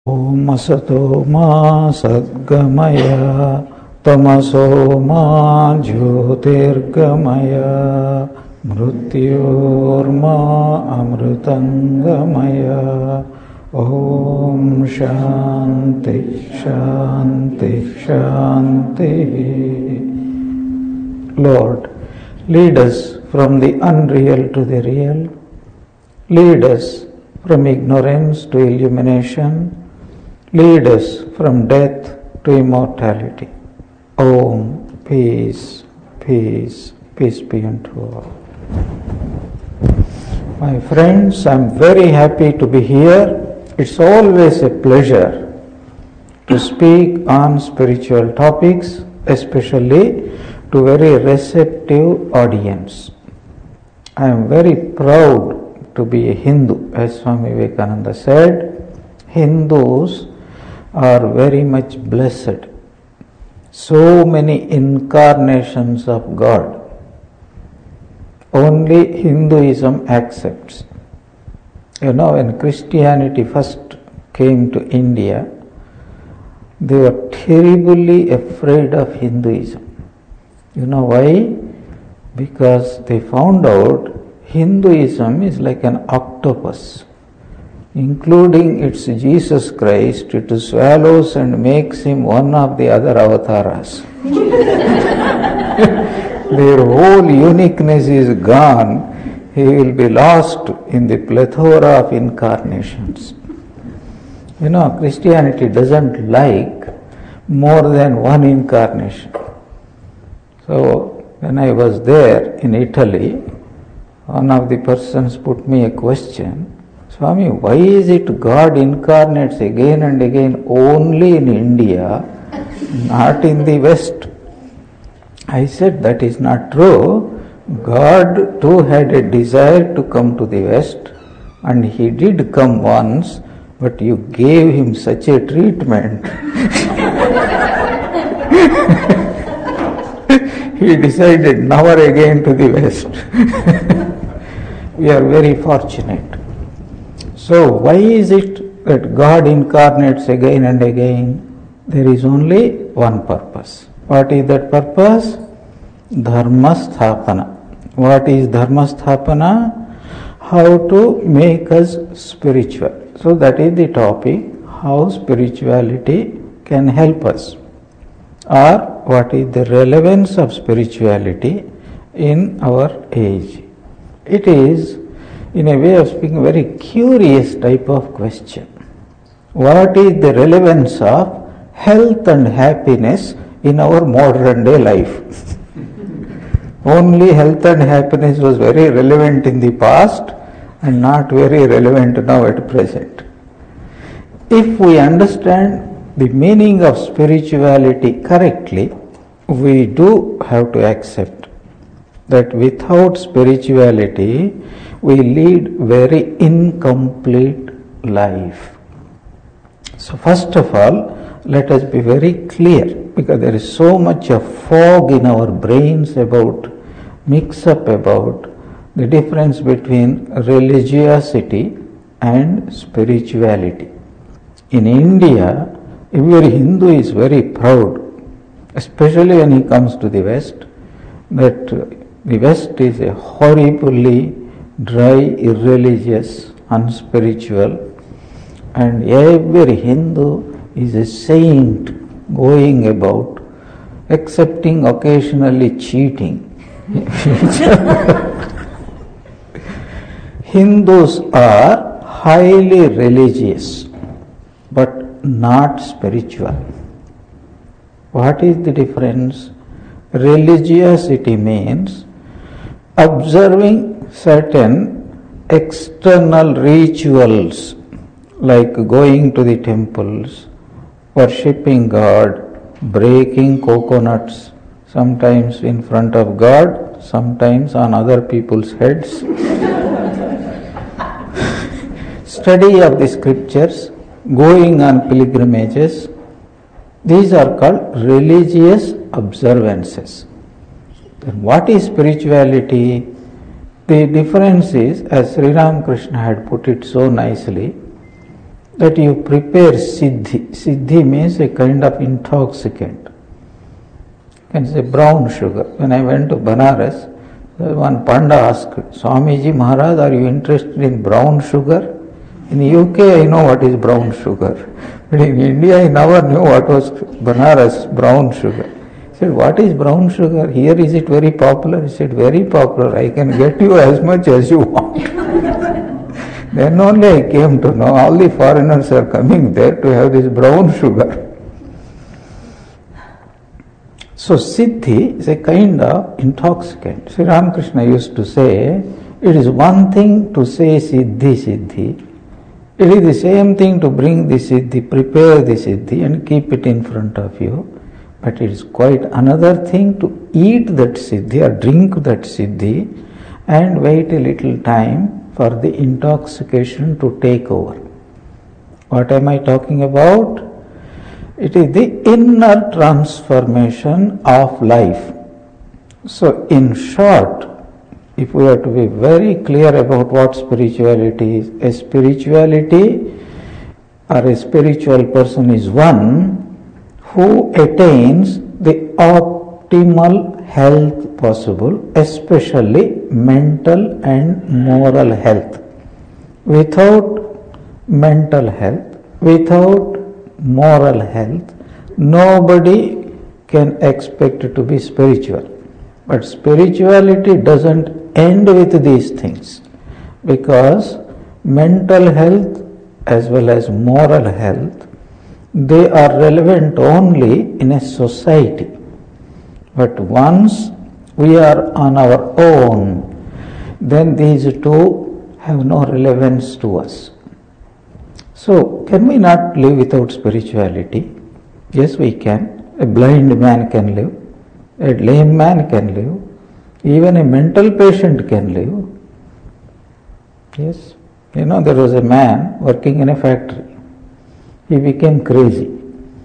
Om Asato Ma Sadgamaya Tamaso Ma Jyotirgamaya Mrityorma Amritangamaya. Om Shanti Shanti Shanti. Lord, lead us from the unreal to the real. Lead us from ignorance to illumination. Lead us from death to immortality. Om, peace, peace, peace be unto all. My friends, I am very happy to be here. It's always a pleasure to speak on spiritual topics, especially to very receptive audience. I am very proud to be a Hindu. As Swami Vivekananda said, Hindus are very much blessed. So many incarnations of God. Only Hinduism accepts. You know, when Christianity first came to India, they were terribly afraid of Hinduism. You know why? Because they found out Hinduism is like an octopus. Including its Jesus Christ, it swallows and makes him one of the other avatars. Their whole uniqueness is gone. He will be lost in the plethora of incarnations. You know, Christianity doesn't like more than one incarnation. So, when I was there in Italy, one of the persons put me a question, Swami, why is it God incarnates again and again only in India, not in the West? I said, that is not true. God too had a desire to come to the West, and he did come once, but you gave him such a treatment. He decided never again to the West. We are very fortunate. So why is it that God incarnates again and again? There is only one purpose. What is that purpose? Dharma sthapana. What is dharma sthapana? How to make us spiritual. So that is the topic, how spirituality can help us. Or what is the relevance of spirituality in our age. It is, in a way of speaking, a very curious type of question. What is the relevance of health and happiness in our modern day life? Only health and happiness was very relevant in the past and not very relevant now at present. If we understand the meaning of spirituality correctly, we do have to accept that without spirituality, we lead very incomplete life. So first of all, let us be very clear, because there is so much of fog in our brains about, mix up about the difference between religiosity and spirituality. In India, every Hindu is very proud, especially when he comes to the West, that the West is a horribly dry, irreligious, unspiritual, and every Hindu is a saint going about, excepting occasionally cheating. Hindus are highly religious, but not spiritual. What is the difference? Religiosity means observing certain external rituals, like going to the temples, worshipping God, breaking coconuts, sometimes in front of God, sometimes on other people's heads. Study of the scriptures, going on pilgrimages, these are called religious observances. Then what is spirituality? The difference is, as Sri Ramakrishna had put it so nicely, that you prepare siddhi. Siddhi means a kind of intoxicant. You can say brown sugar. When I went to Banaras, one Panda asked, Swamiji Maharaj, are you interested in brown sugar? In the UK I know what is brown sugar, but in India I never knew what was Banaras brown sugar. He said, what is brown sugar? Here is it very popular? He said, very popular. I can get you as much as you want. Then only I came to know all the foreigners are coming there to have this brown sugar. So Siddhi is a kind of intoxicant. Sri Ramakrishna used to say, it is one thing to say Siddhi, Siddhi. It is the same thing to bring the Siddhi, prepare the Siddhi and keep it in front of you. But it is quite another thing to eat that Siddhi or drink that Siddhi and wait a little time for the intoxication to take over. What am I talking about? It is the inner transformation of life. So in short, if we have to be very clear about what spirituality is, a spirituality or a spiritual person is one who attains the optimal health possible, especially mental and moral health. Without mental health, without moral health, nobody can expect to be spiritual. But spirituality doesn't end with these things, because mental health as well as moral health, they are relevant only in a society. But once we are on our own, then these two have no relevance to us. So, can we not live without spirituality? Yes, we can. A blind man can live. A lame man can live. Even a mental patient can live. Yes. You know, there was a man working in a factory. He became crazy.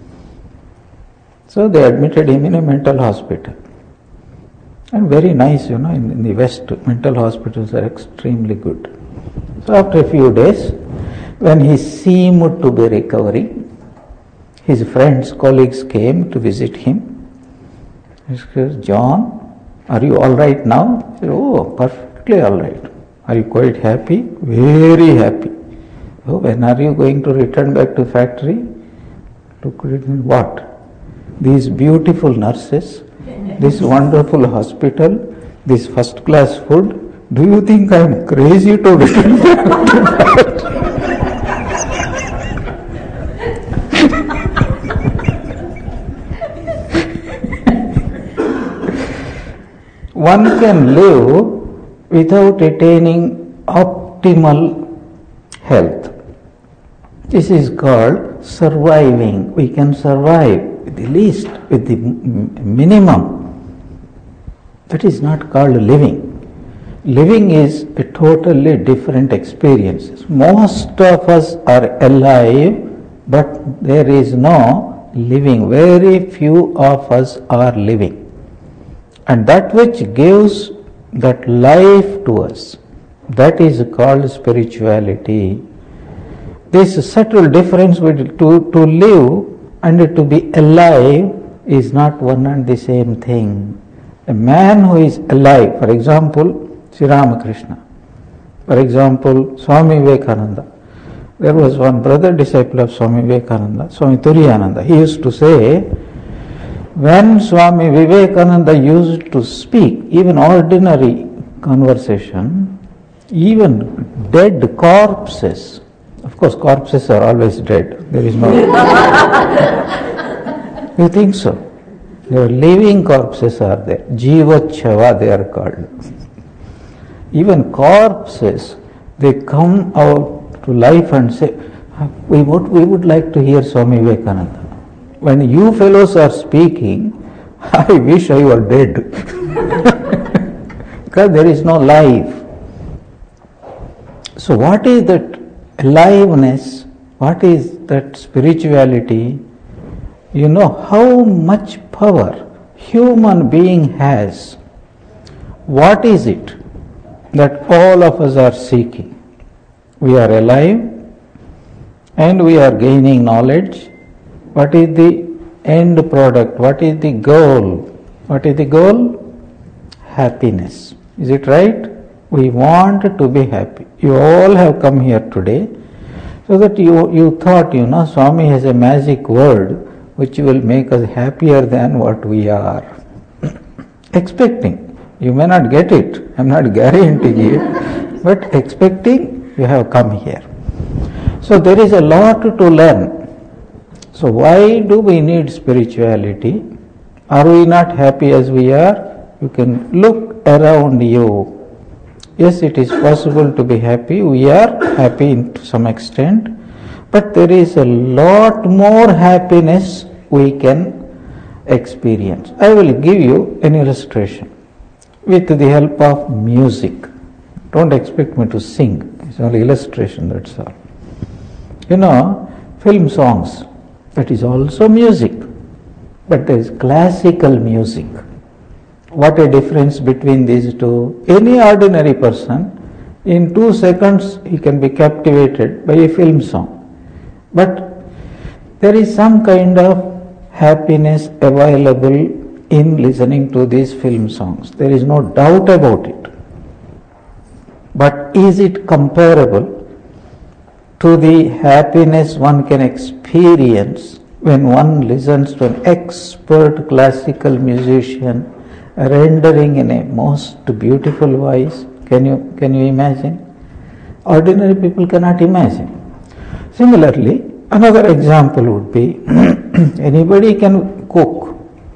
So they admitted him in a mental hospital. And very nice, you know, in the West, mental hospitals are extremely good. So after a few days, when he seemed to be recovering, his friends, colleagues came to visit him. He said, John, are you all right now? He said, oh, perfectly all right. Are you quite happy? Very happy. Oh, when are you going to return back to factory? Look at it, what? These beautiful nurses, this wonderful hospital, this first class food. Do you think I am crazy to return back to factory? One can live without attaining optimal health. This is called surviving. We can survive with the least, with the minimum. That is not called living. Living is a totally different experience. Most of us are alive, but there is no living. Very few of us are living. And that which gives that life to us, that is called spirituality. This subtle difference between to live and to be alive is not one and the same thing. A man who is alive, for example, Sri Ramakrishna, for example, Swami Vivekananda. There was one brother disciple of Swami Vivekananda, Swami Turiyananda. He used to say, when Swami Vivekananda used to speak, even ordinary conversation, even dead corpses, of course corpses are always dead, there is no... You think so? There are living corpses are there, Jivachava they are called. Even corpses, they come out to life and say, we would like to hear Swami Vivekananda. When you fellows are speaking, I wish I were dead. Because there is no life. So what is that aliveness? What is that spirituality? You know how much power human being has. What is it that all of us are seeking? We are alive. and we are gaining knowledge. What is the end product? What is the goal? What is the goal? Happiness. Is it right? We want to be happy. You all have come here today so that you thought, Swami has a magic word which will make us happier than what we are. Expecting. You may not get it. I am not guaranteeing it. But expecting, you have come here. So there is a lot to learn. So why do we need spirituality? Are we not happy as we are? You can look around you. Yes, it is possible to be happy. We are happy to some extent. But there is a lot more happiness we can experience. I will give you an illustration with the help of music. Don't expect me to sing. It's only illustration, that's all. Film songs, that is also music. But there is classical music. What a difference between these two. Any ordinary person, in 2 seconds he can be captivated by a film song. But there is some kind of happiness available in listening to these film songs. There is no doubt about it. But is it comparable to the happiness one can experience when one listens to an expert classical musician rendering in a most beautiful voice? Can you imagine? Ordinary people cannot imagine. Similarly, another example would be anybody can cook.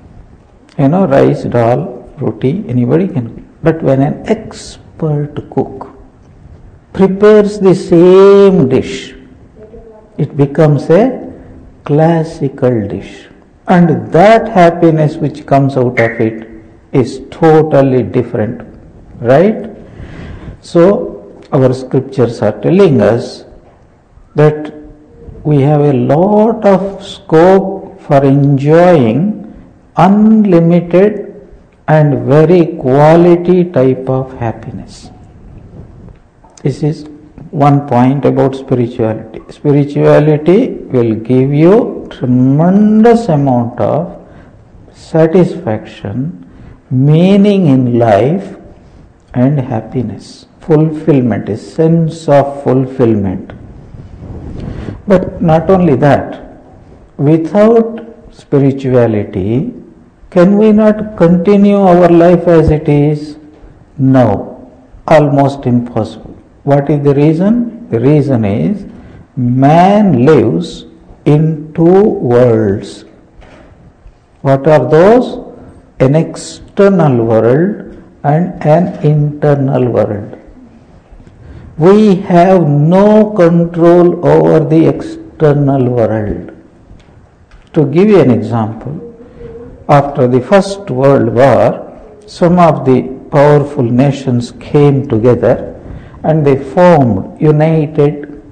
Rice, dal, roti, anybody can. But when an expert cook prepares the same dish, it becomes a classical dish. And that happiness which comes out of it is totally different. Right? So, our scriptures are telling us that we have a lot of scope for enjoying unlimited and very quality type of happiness. This is one point about spirituality. Spirituality will give you tremendous amount of satisfaction, meaning in life, and happiness, fulfillment, a sense of fulfillment. But not only that, without spirituality, can we not continue our life as it is? No, almost impossible. What is the reason? The reason is man lives in 2 worlds. What are those? An external world and an internal world. We have no control over the external world. To give you an example, after the First World War, some of the powerful nations came together and they formed United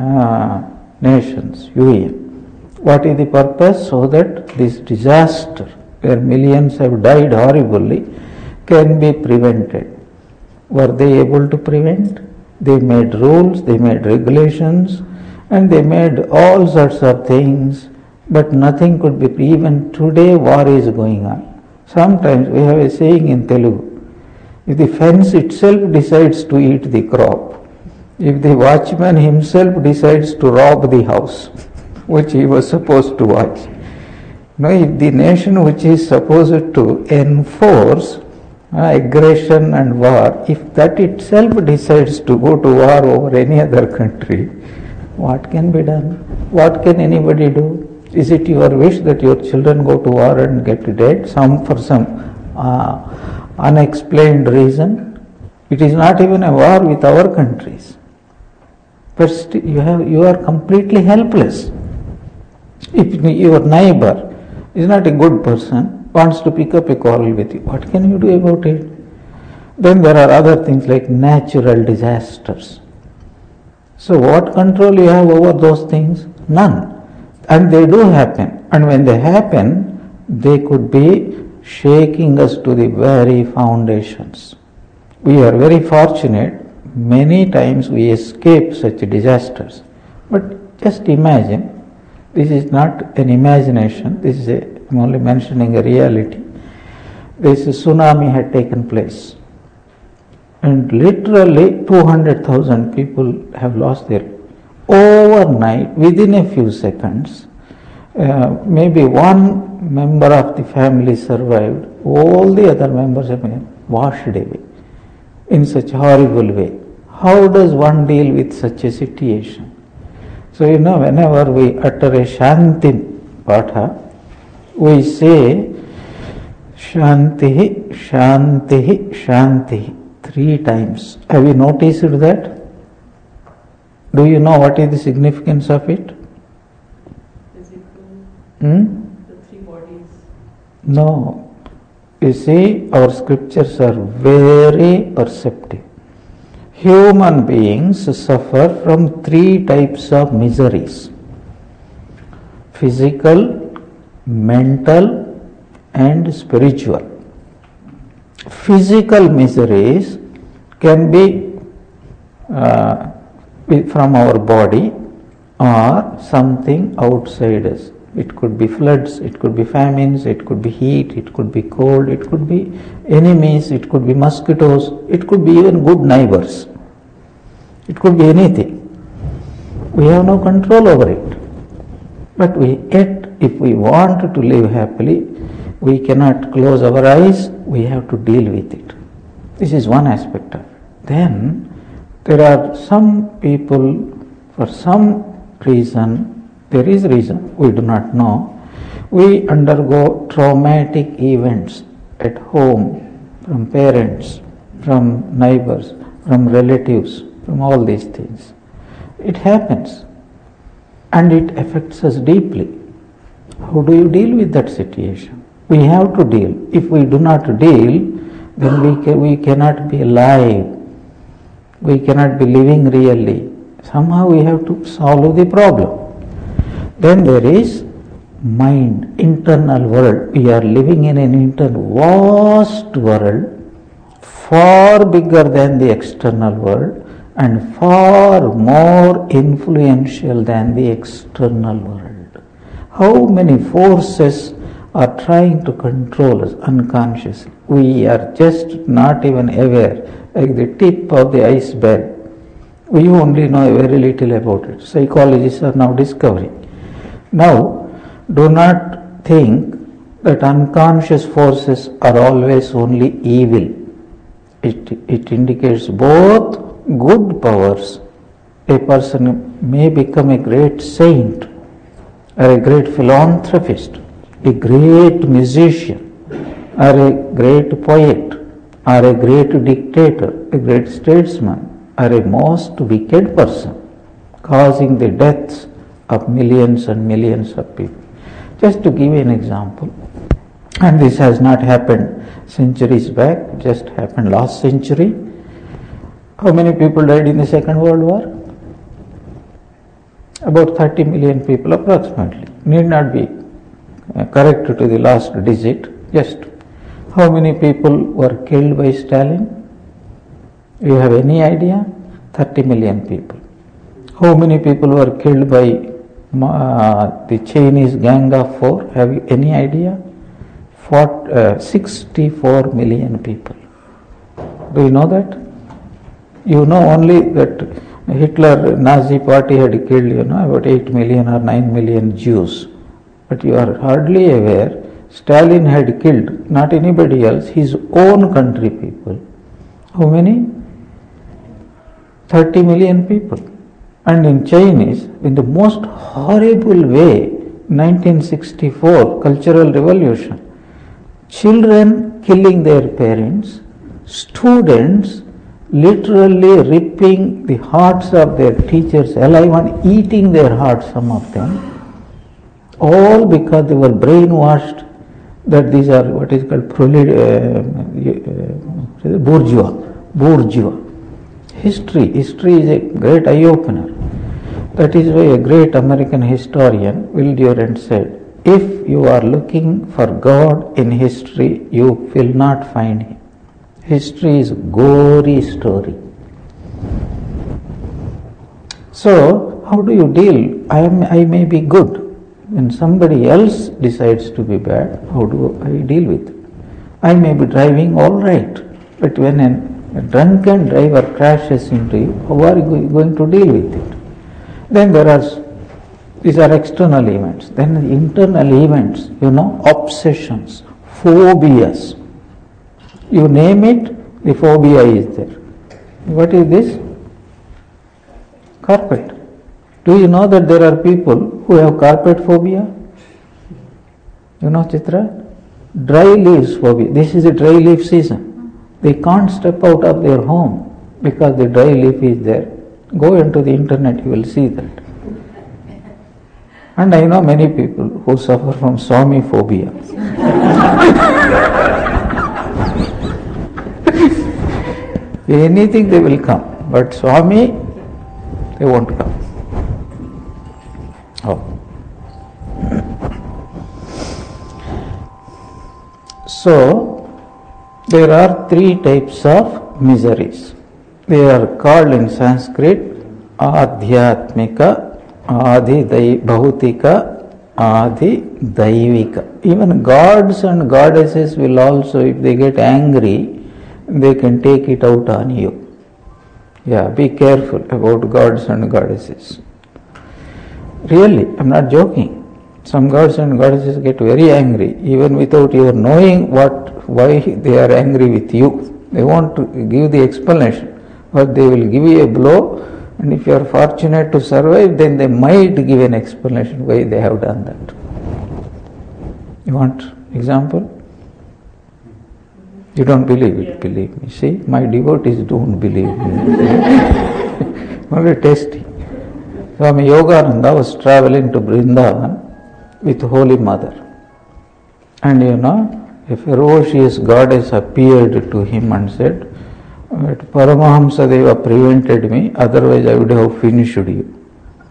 Nations, UN. What is the purpose? So that this disaster, where millions have died horribly, can be prevented. Were they able to prevent? They made rules, they made regulations, and they made all sorts of things, but nothing could be. Even today war is going on. Sometimes we have a saying in Telugu, if the fence itself decides to eat the crop, if the watchman himself decides to rob the house which he was supposed to watch, if the nation which is supposed to enforce aggression and war, if that itself decides to go to war over any other country, what can be done? What can anybody do? Is it your wish that your children go to war and get dead for some unexplained reason? It is not even a war with our countries. But you are completely helpless. If your neighbor is not a good person, wants to pick up a quarrel with you, what can you do about it? Then there are other things like natural disasters. So what control you have over those things? None. And they do happen. And when they happen, they could be shaking us to the very foundations. We are very fortunate. Many times we escape such disasters. But Just imagine, this is not an imagination, I'm only mentioning a reality. This tsunami had taken place, and literally 200,000 people have lost their lives. Overnight, within a few seconds, maybe one member of the family survived, all the other members have been washed away in such a horrible way. How does one deal with such a situation? So whenever we utter a Shanti Patha, we say Shanti, Shanti, Shanti 3 times. Have you noticed that? Do you know what is the significance of it? The 3 bodies. No. You see, our scriptures are very perceptive. Human beings suffer from 3 types of miseries: physical, mental, and spiritual. Physical miseries can be from our body or something outside us. It could be floods, it could be famines, it could be heat, it could be cold, it could be enemies, it could be mosquitoes, it could be even good neighbors. It could be anything. We have no control over it. But yet, if we want to live happily, we cannot close our eyes, we have to deal with it. This is one aspect of it. Then, there are some people, for some reason, there is reason, we do not know, we undergo traumatic events at home, from parents, from neighbors, from relatives, from all these things. It happens, and it affects us deeply. How do you deal with that situation? We have to deal. If we do not deal, then we cannot be alive. We cannot be living really. Somehow we have to solve the problem. Then there is mind, internal world. We are living in an vast world, far bigger than the external world and far more influential than the external world. How many forces are trying to control us unconsciously? We are just not even aware, like the tip of the iceberg. We only know very little about it. Psychologists are now discovering. Now, do not think that unconscious forces are always only evil. It indicates both good powers. A person may become a great saint, or a great philanthropist, a great musician, or a great poet, or a great dictator, a great statesman, or a most wicked person, causing the deaths of millions and millions of people. Just to give you an example, and this has not happened centuries back, it just happened last century. How many people died in the Second World War? About 30 million people approximately. Need not be correct to the last digit. Just how many people were killed by Stalin? You have any idea? 30 million people. How many people were killed by the Chinese Gang of Four? Have you any idea? 64 million people. Do you know that? You know only that Hitler, Nazi party had killed, about 8 million or 9 million Jews. But you are hardly aware, Stalin had killed, not anybody else, his own country people. How many? 30 million people. And in Chinese, in the most horrible way, 1964 Cultural Revolution, children killing their parents, students literally ripping the hearts of their teachers alive and eating their hearts, some of them, all because they were brainwashed that these are what is called bourgeois. History is a great eye-opener. That is why a great American historian, Will Durant, said, if you are looking for God in history, you will not find Him. History is a gory story. So, how do you deal? I may be good. When somebody else decides to be bad, how do I deal with it? I may be driving all right, but when a drunken driver crashes into you, how are you going to deal with it? Then these are external events. Then the internal events, obsessions, phobias. You name it, the phobia is there. What is this? Carpet. Do you know that there are people who have carpet phobia? You know, Chitra? Dry leaves phobia. This is a dry leaf season. They can't step out of their home because the dry leaf is there. Go into the internet, you will see that. And I know many people who suffer from Swami phobia. Anything they will come, but Swami, they won't come. So, there are three types of miseries. They are called in Sanskrit Adhyatmika, Adi Bhautika, Adi Daivika. Even gods and goddesses will also, if they get angry, they can take it out on you. Yeah, be careful about gods and goddesses. Really, I'm not joking. Some gods and goddesses get very angry, even without your knowing why they are angry with you. They want to give the explanation, but they will give you a blow, and if you are fortunate to survive, then they might give an explanation why they have done that. You want example? You don't believe it, believe me. See, my devotees don't believe me. Only tasty. Swami Yogananda was traveling to Vrindavan with Holy Mother. And a ferocious goddess appeared to him and said, Paramahamsa Deva prevented me, otherwise I would have finished you.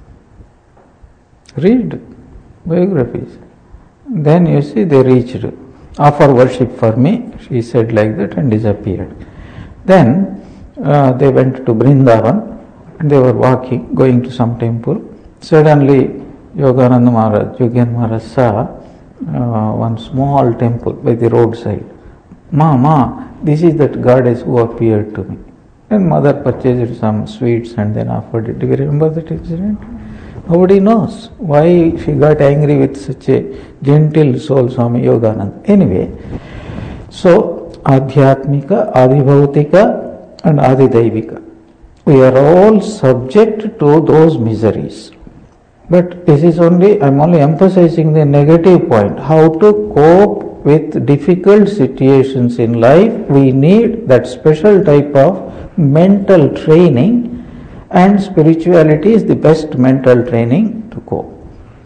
Read biographies. Then you see they reached, offer worship for me, she said like that and disappeared. Then they went to Vrindavan and they were walking, going to some temple. Suddenly Yogananda Maharaj, Yogyan Maharaj saw one small temple by the roadside. Ma, this is that goddess who appeared to me. And mother purchased some sweets and then offered it. Do you remember that incident? Nobody knows why she got angry with such a gentle soul, Swami Yogananda. Anyway, so Adhyatmika, Adibhautika and Adidaivika. We are all subject to those miseries. But this is I'm only emphasizing the negative point. How to cope with difficult situations in life. We need that special type of mental training, and spirituality is the best mental training to cope.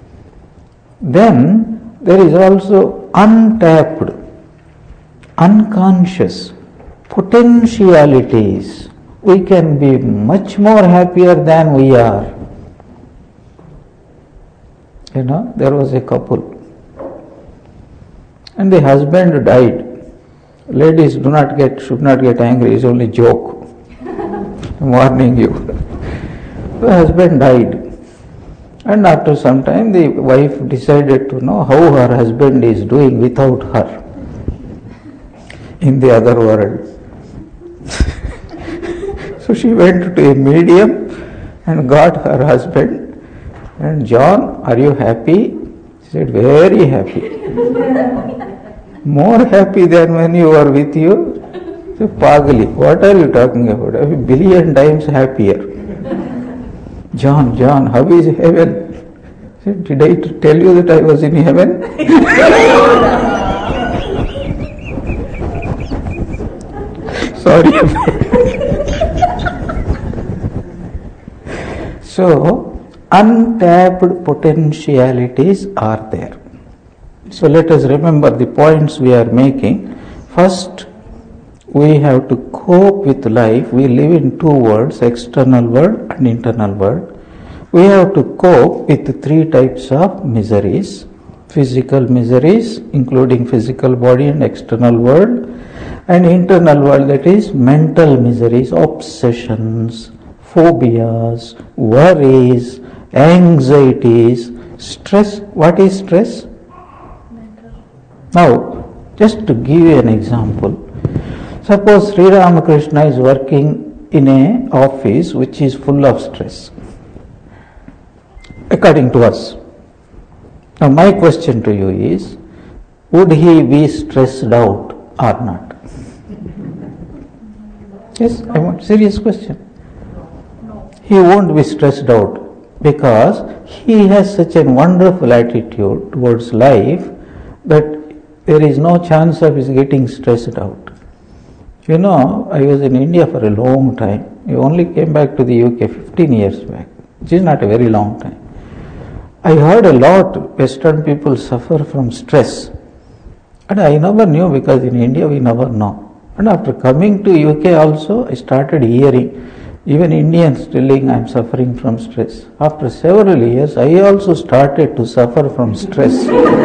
Then there is also untapped, unconscious potentialities. We can be much more happier than we are. There was a couple and the husband died. Ladies should not get angry, it's only joke. I'm warning you. The husband died, and after some time the wife decided to know how her husband is doing without her in the other world. So she went to a medium and got her husband. And John, are you happy? He said, very happy. More happy than when you were with you? He said, Pagli, what are you talking about? I'm a billion times happier. John, how is heaven? He said, did I tell you that I was in heaven? Sorry. So, untapped potentialities are there. So let us remember the points we are making. First, we have to cope with life. We live in two worlds, external world and internal world. We have to cope with three types of miseries. Physical miseries, including physical body and external world, and internal world, that is mental miseries, obsessions, phobias, worries, anxieties, stress. What is stress? Now, just to give you an example, suppose Sri Ramakrishna is working in a office which is full of stress, according to us. Now my question to you is, would he be stressed out or not? Yes, I want serious question. He won't be stressed out because he has such a wonderful attitude towards life that there is no chance of his getting stressed out. You know, I was in India for a long time. I only came back to the UK 15 years back, which is not a very long time. I heard a lot Western people suffer from stress. And I never knew because in India we never know. And after coming to UK also, I started hearing even Indians telling I am suffering from stress. After several years, I also started to suffer from stress.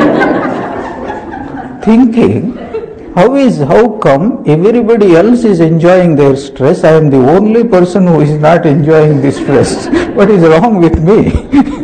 Thinking, how come everybody else is enjoying their stress? I am the only person who is not enjoying this stress. What is wrong with me?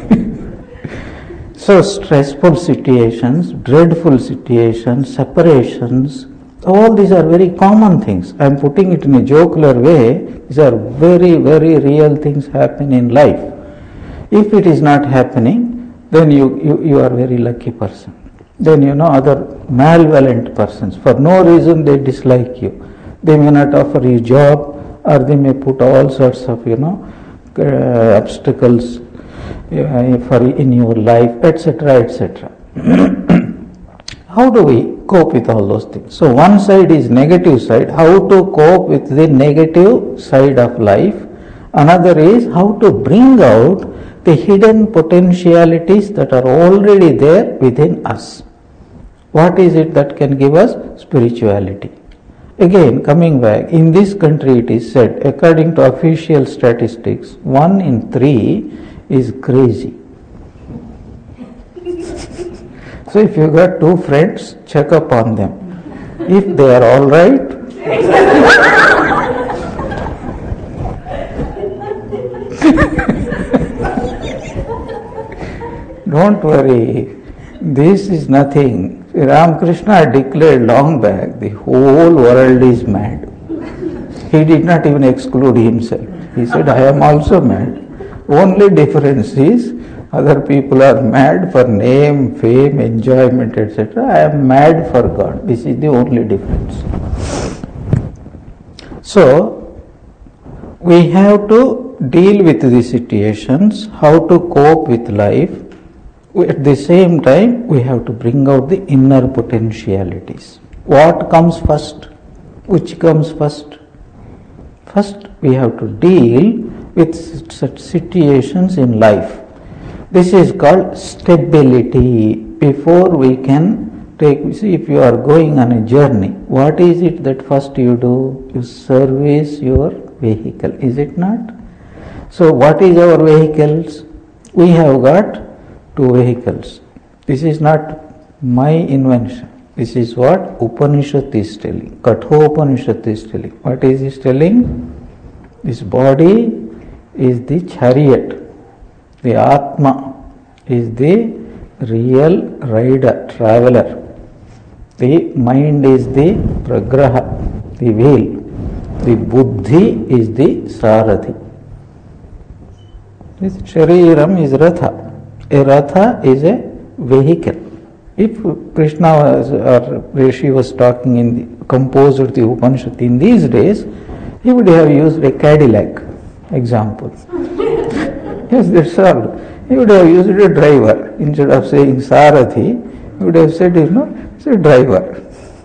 So stressful situations, dreadful situations, separations, all these are very common things. I am putting it in a jocular way. These are very, very real things happen in life. If it is not happening, then you are a very lucky person. Then other malevolent persons, for no reason they dislike you. They may not offer you job, or they may put all sorts of obstacles in your life, etc., etc. How do we cope with all those things? So one side is negative side, how to cope with the negative side of life. Another is how to bring out the hidden potentialities that are already there within us. What is it that can give us spirituality? Again, coming back, in this country it is said, according to official statistics, 1 in 3 is crazy. So if you got 2 friends, check up on them. If they are all right, don't worry, this is nothing. Ramakrishna declared long back, the whole world is mad. He did not even exclude himself. He said, I am also mad. Only difference is, other people are mad for name, fame, enjoyment, etc. I am mad for God. This is the only difference. So, we have to deal with these situations, how to cope with life. At the same time, we have to bring out the inner potentialities. What comes first? Which comes first? First, we have to deal with such situations in life. This is called stability. Before we can see, if you are going on a journey, what is it that first you do? You service your vehicle, is it not? So what is our vehicles? We have got 2 vehicles. This is not my invention. This is what Upanishad is telling. Kathopanishad is telling. What is it telling? This body is the chariot. The Atma is the real rider, traveler. The mind is the pragraha, the wheel. The buddhi is the sarathi. This shariram is ratha. A ratha is a vehicle. If Krishna or Rishi was talking composed the Upanishad in these days, he would have used a Cadillac example. Yes, that's all. He would have used a driver. Instead of saying Sarathi, he would have said, it's a driver.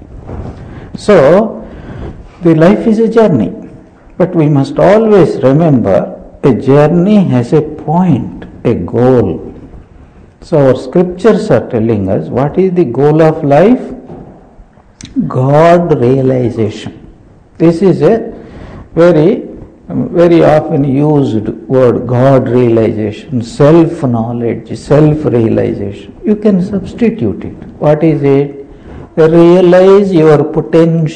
So, the life is a journey. But we must always remember, a journey has a point, a goal. So our scriptures are telling us, what is the goal of life? God realization. This is a very, very often used word, God realization, self-knowledge, self-realization. You can substitute it. What is it? Realize your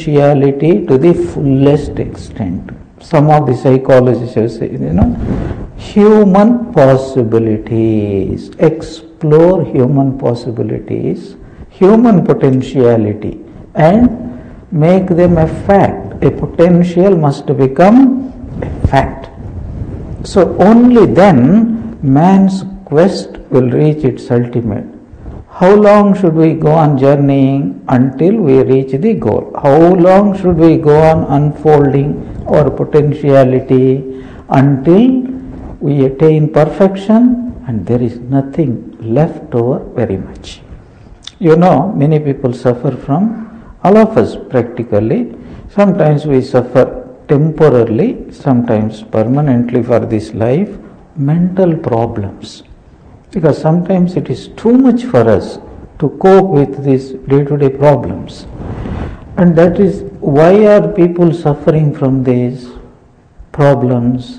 potentiality to the fullest extent. Some of the psychologists have said, human possibilities, explore human possibilities, human potentiality, and make them a fact. A potential must become a fact. So only then man's quest will reach its ultimate. How long should we go on journeying until we reach the goal? How long should we go on unfolding our potentiality until we attain perfection and there is nothing left over very much? You know, many people suffer from, all of us practically. Sometimes we suffer temporarily, sometimes permanently for this life, mental problems. Because sometimes it is too much for us to cope with these day-to-day problems. And that is why are people suffering from these problems?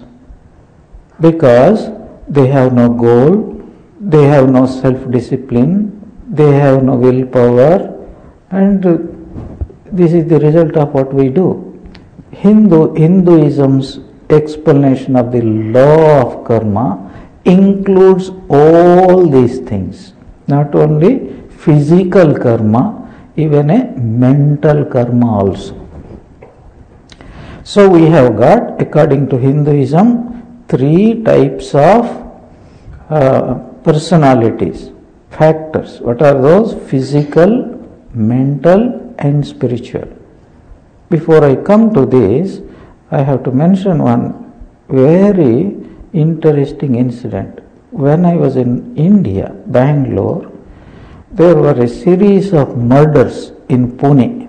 Because they have no goal, they have no self-discipline, they have no willpower, and this is the result of what we do. Hinduism's explanation of the law of karma includes all these things, not only physical karma, even a mental karma also. So we have got, according to Hinduism, 3 types of personalities, factors. What are those? Physical, mental, and spiritual. Before I come to this, I have to mention one very interesting incident. When I was in India, Bangalore, there were a series of murders in Pune.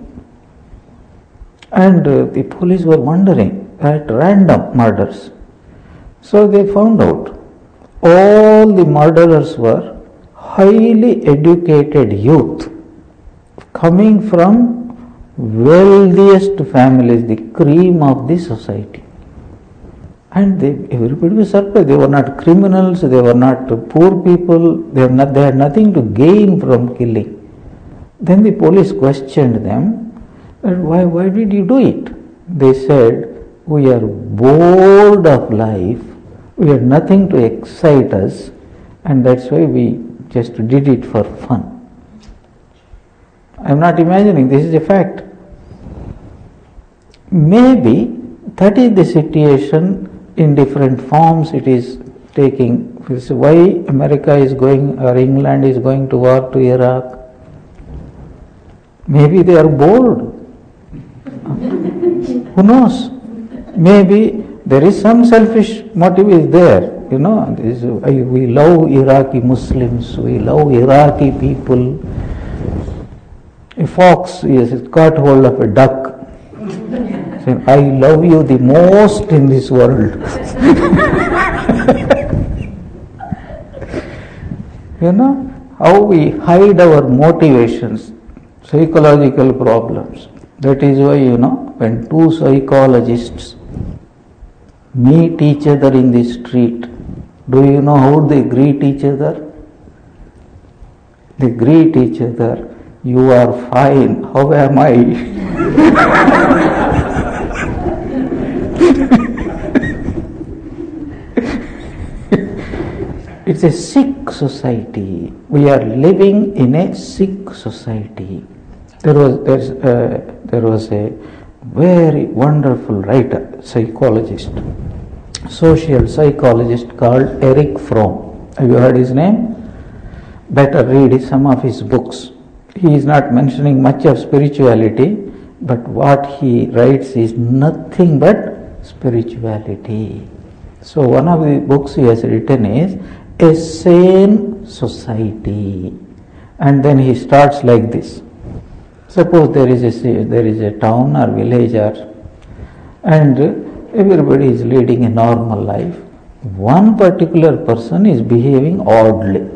And the police were wondering at random murders. So they found out all the murderers were highly educated youth coming from wealthiest families, the cream of the society. And everybody was surprised. They were not criminals, they were not poor people, they had nothing to gain from killing. Then the police questioned them, why did you do it? They said, we are bored of life, we had nothing to excite us, and that's why we just did it for fun. I am not imagining, this is a fact. Maybe that is the situation in different forms it is taking. Why America is going or England is going to war to Iraq? Maybe they are bored. Who knows? Maybe there is some selfish motive is there. You know, we love Iraqi Muslims, we love Iraqi people. A fox has caught hold of a duck. Saying, I love you the most in this world. You know, how we hide our motivations, psychological problems. That is why, you know, when 2 psychologists meet each other in the street, do you know how they greet each other? They greet each other, you are fine, how am I? It's a sick society. We are living in a sick society. There was a very wonderful writer, psychologist, social psychologist called Erich Fromm. Have you heard his name? Better read some of his books. He is not mentioning much of spirituality, but what he writes is nothing but spirituality. So one of the books he has written is A Sane Society, and then he starts like this. Suppose there is a town or village and everybody is leading a normal life. One particular person is behaving oddly.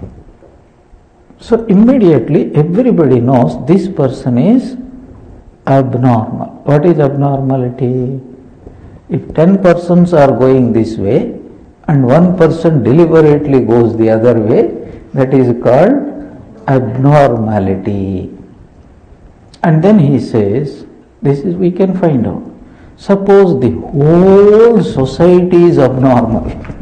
So immediately everybody knows this person is abnormal. What is abnormality? If 10 persons are going this way and one person deliberately goes the other way, that is called abnormality. And then he says, we can find out. Suppose the whole society is abnormal.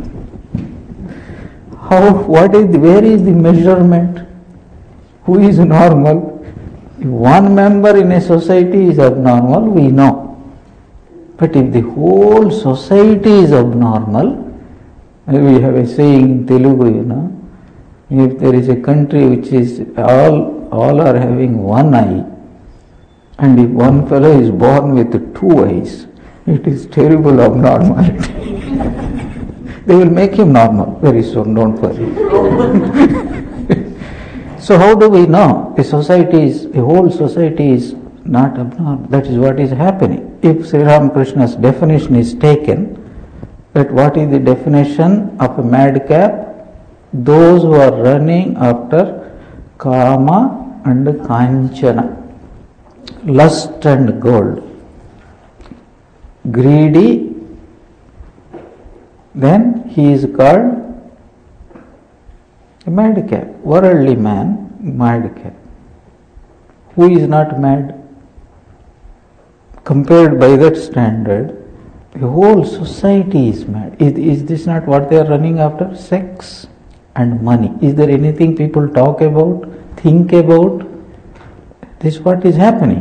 Where is the measurement? Who is normal? If one member in a society is abnormal, we know. But if the whole society is abnormal, we have a saying in Telugu, if there is a country which is all are having one eye, and if one fellow is born with two eyes, it is terrible abnormality. They will make him normal very soon, don't worry. So how do we know a whole society is not abnormal? That is what is happening. If Sri Ramakrishna's definition is taken, that what is the definition of a madcap? Those who are running after kama and kanchana, lust and gold, greedy, then he is called a madcap, worldly man, madcap. Who is not mad? Compared by that standard, the whole society is mad. Is this not what they are running after? Sex and money. Is there anything people talk about, think about? This is what is happening.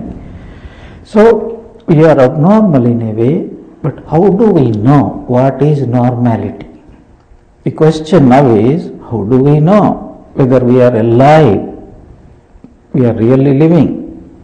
So, we are abnormal in a way, but how do we know what is normality? The question now is, how do we know whether we are alive, we are really living?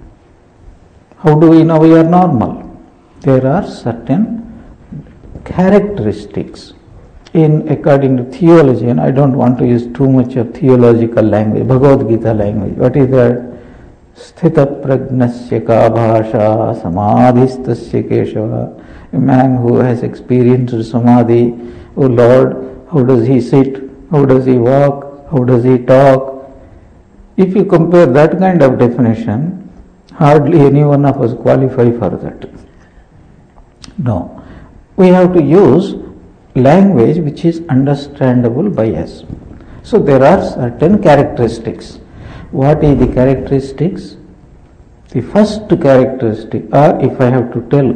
How do we know we are normal? There are certain characteristics according to theology, and I don't want to use too much of theological language, Bhagavad Gita language. What is that? Sthita pragnasya ka bhasha samadhistasya keshava. A man who has experienced samadhi, oh Lord, how does he sit? How does he walk? How does he talk? If you compare that kind of definition, hardly any one of us qualify for that. No. We have to use language which is understandable by us. So there are certain characteristics. What is the characteristics? The first characteristic, or if I have to tell,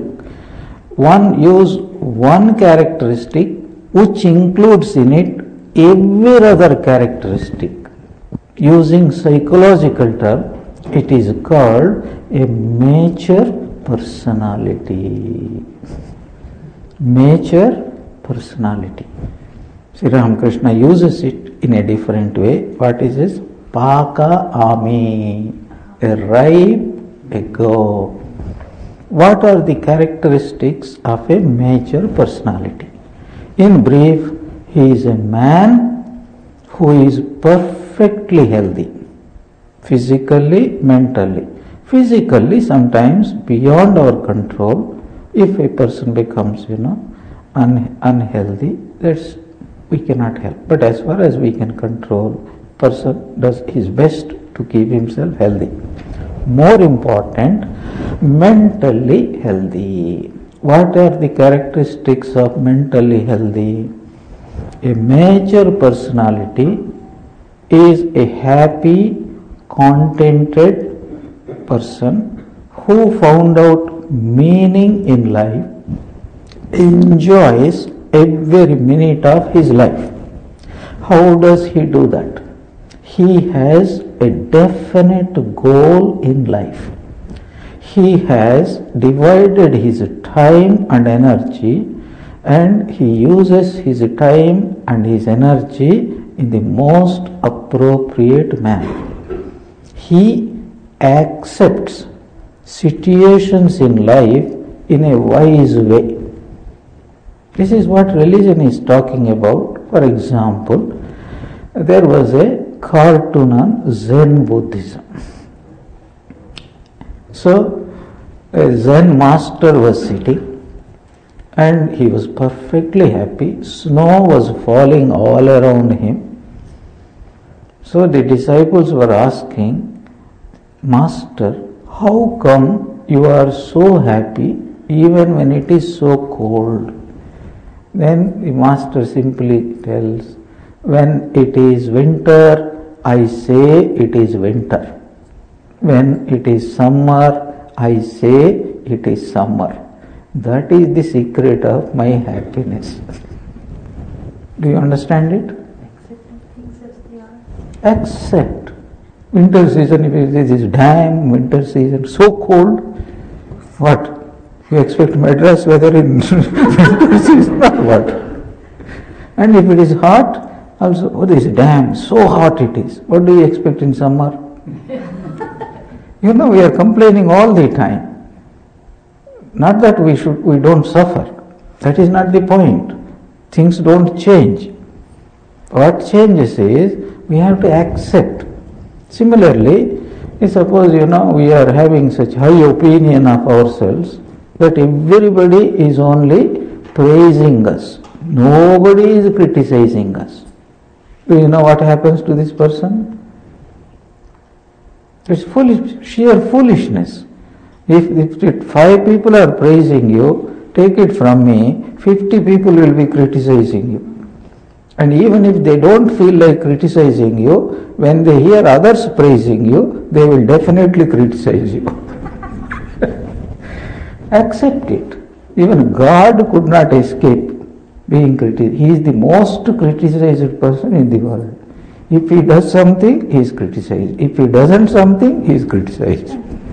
use one characteristic which includes in it every other characteristic. Using psychological term, it is called a mature personality. Mature personality. Sri Ramakrishna uses it in a different way. What is this? Paka ami, a ripe ego. What are the characteristics of a mature personality? In brief, he is a man who is perfectly healthy, physically, mentally. Physically, sometimes beyond our control, if a person becomes, unhealthy, we cannot help. But as far as we can control, person does his best to keep himself healthy. More important, mentally healthy. What are the characteristics of mentally healthy? A mature personality is a happy, contented person who found out meaning in life, enjoys every minute of his life. How does he do that? He has a definite goal in life. He has divided his time and energy, and he uses his time and his energy in the most appropriate manner. He accepts situations in life in a wise way. This is what religion is talking about. For example, there was a cartoon on Zen Buddhism. So, a Zen master was sitting and he was perfectly happy. Snow was falling all around him. So the disciples were asking, Master, how come you are so happy even when it is so cold? Then the master simply tells, when it is winter, I say it is winter. When it is summer, I say it is summer. That is the secret of my happiness. Do you understand it? Accepting things as they are. Accept. Winter season, if it is damn winter season, so cold, what? You expect Madras weather in winter season or what? And if it is hot, also, oh, this is damn, so hot it is. What do you expect in summer? We are complaining all the time. Not that we don't suffer. That is not the point. Things don't change. What changes is we have to accept. Similarly, suppose we are having such high opinion of ourselves that everybody is only praising us. Nobody is criticizing us. Do you know what happens to this person? It's sheer foolishness. If 5 people are praising you, take it from me, 50 people will be criticizing you. And even if they don't feel like criticizing you, when they hear others praising you, they will definitely criticize you. Accept it. Even God could not escape being criticized. He is the most criticized person in the world. If he does something, he is criticized. If he doesn't something, he is criticized.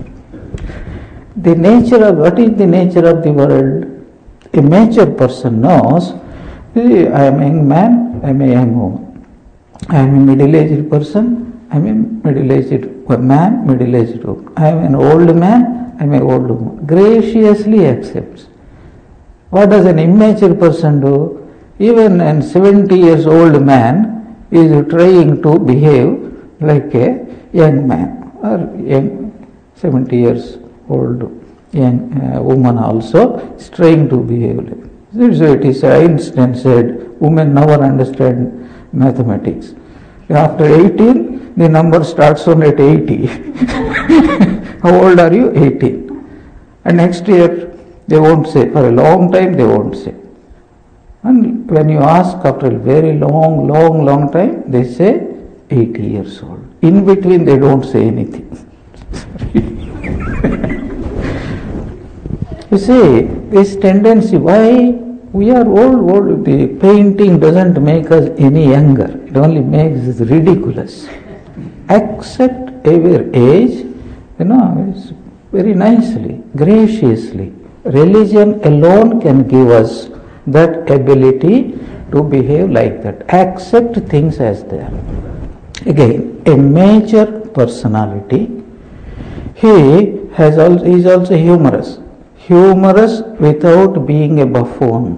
What is the nature of the world? A mature person knows, I am a young man, I am a young woman. I am a middle-aged person, I am a middle-aged man, middle-aged woman. I am an old man, I am an old woman. Graciously accepts. What does an immature person do? Even a 70 years old man is trying to behave like a young man, or young 70 years old young woman also is trying to behave like. So it is Einstein said, women never understand mathematics. After 18, the number starts on at 80. How old are you? 18. And next year, they won't say. For a long time, they won't say. And when you ask after a very long time, they say 80 years old. In between, they don't say anything. You see, this tendency, why we are old, the painting doesn't make us any younger. It only makes us ridiculous. Accept our age, it's very nicely, graciously. Religion alone can give us that ability to behave like that. Accept things as they are. Again, a major personality, he is also humorous. Humorous without being a buffoon.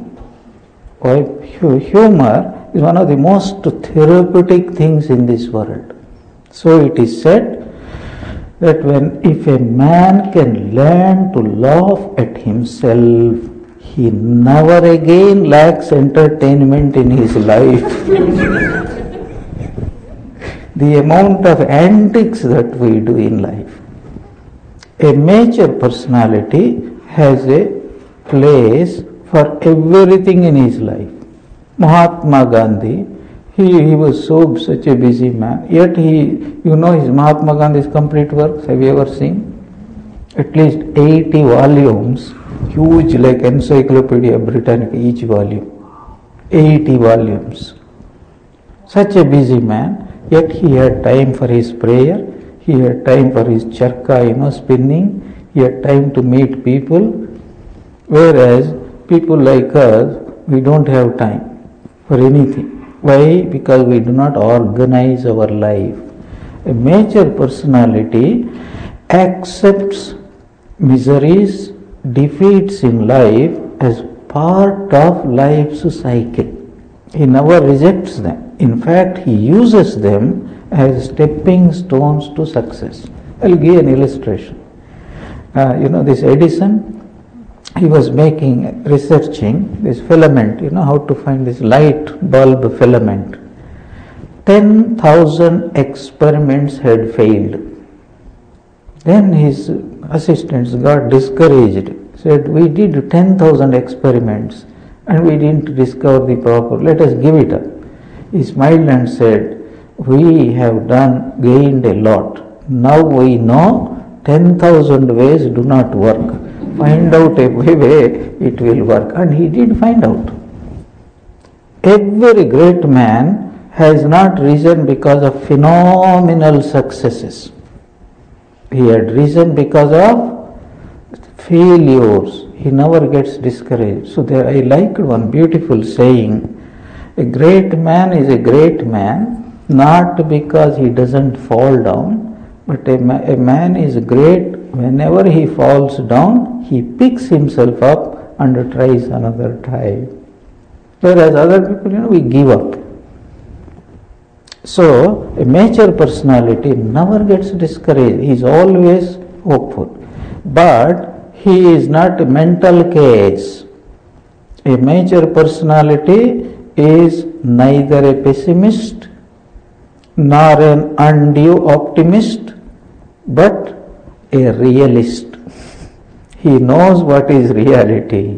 Humor is one of the most therapeutic things in this world. So it is said that if a man can learn to laugh at himself, he never again lacks entertainment in his life. The amount of antics that we do in life. A major personality has a place for everything in his life. Mahatma Gandhi, he was such a busy man, yet his Mahatma Gandhi's complete works, have you ever seen? At least 80 volumes, huge like Encyclopedia Britannica, each volume. 80 volumes. Such a busy man, yet he had time for his prayer, he had time for his charkha, spinning, he had time to meet people, whereas people like us, we don't have time for anything. Why? Because we do not organize our life. A major personality accepts miseries, defeats in life as part of life's cycle. He never rejects them. In fact, he uses them as stepping stones to success. I'll give an illustration. This Edison, he was researching this filament, how to find this light bulb filament. 10,000 experiments had failed. Then his assistants got discouraged, said, we did 10,000 experiments and we didn't discover the proper, let us give it up. He smiled and said, we have gained a lot. Now we know 10,000 ways do not work. find out a way it will work. And he did find out. Every great man has not risen because of phenomenal successes. He had risen because of failures. He never gets discouraged. So there I liked one beautiful saying. A great man is a great man not because he doesn't fall down, but a man is great whenever he falls down, he picks himself up and tries another try. Whereas other people, we give up. So, a mature personality never gets discouraged. He is always hopeful. But he is not a mental case. A mature personality is neither a pessimist nor an undue optimist, but a realist. He knows what is reality.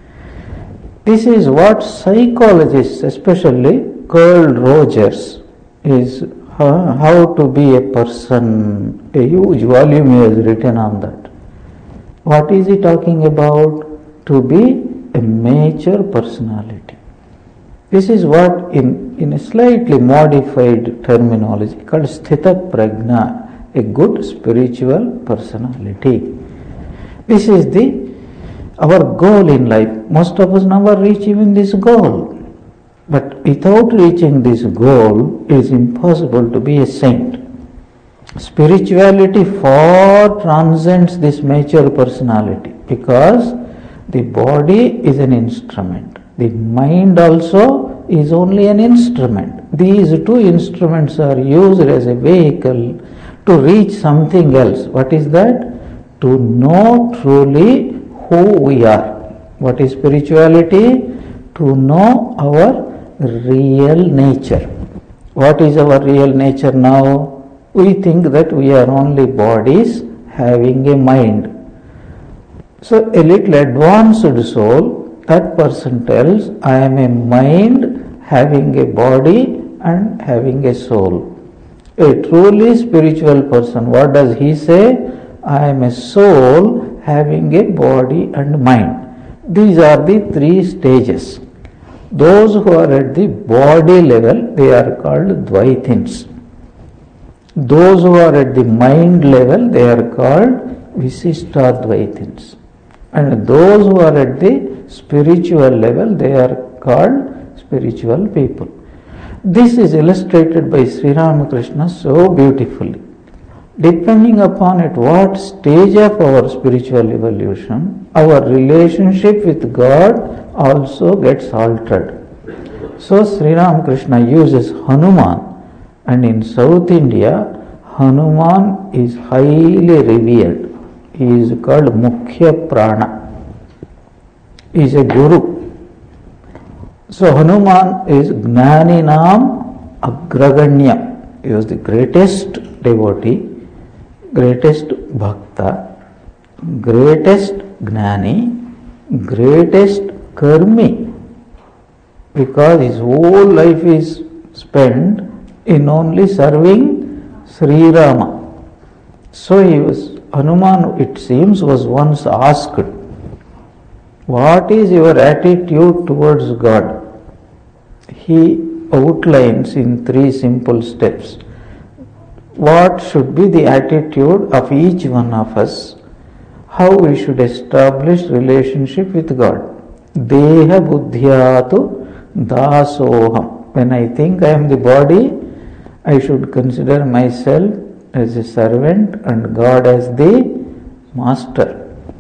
This is what psychologists, especially Carl Rogers, is how to be a person. A huge volume he has written on that. What is he talking about? To be a mature personality. This is what in a slightly modified terminology called sthita prajna, a good spiritual personality. This is our goal in life. Most of us never reach even this goal. But without reaching this goal, it is impossible to be a saint. Spirituality far transcends this mature personality because the body is an instrument. The mind also is only an instrument. These two instruments are used as a vehicle to reach something else. What is that? To know truly who we are. What is spirituality? To know our real nature. What is our real nature now? We think that we are only bodies having a mind. So a little advanced soul, that person tells, I am a mind having a body and having a soul. A truly spiritual person, what does he say? I am a soul having a body and mind. These are the three stages. Those who are at the body level, they are called Dvaitins. Those who are at the mind level, they are called Visishtadvaitins. And those who are at the spiritual level, they are called spiritual people. This is illustrated by Sri Ramakrishna so beautifully. Depending upon at what stage of our spiritual evolution, our relationship with God also gets altered. So Sri Ramakrishna uses Hanuman, and in South India, Hanuman is highly revered. He is called Mukhya Prana. He is a guru. So Hanuman is Jnaninam Agraganyam. He was the greatest devotee, greatest bhakta, greatest gnani, greatest karmi, because his whole life is spent in only serving Sri Rama. So Hanuman, it seems, was once asked, what is your attitude towards God? He outlines in 3 simple steps. What should be the attitude of each one of us? How we should establish relationship with God. Deha buddhyatu dasoham. When I think I am the body, I should consider myself as a servant and God as the master.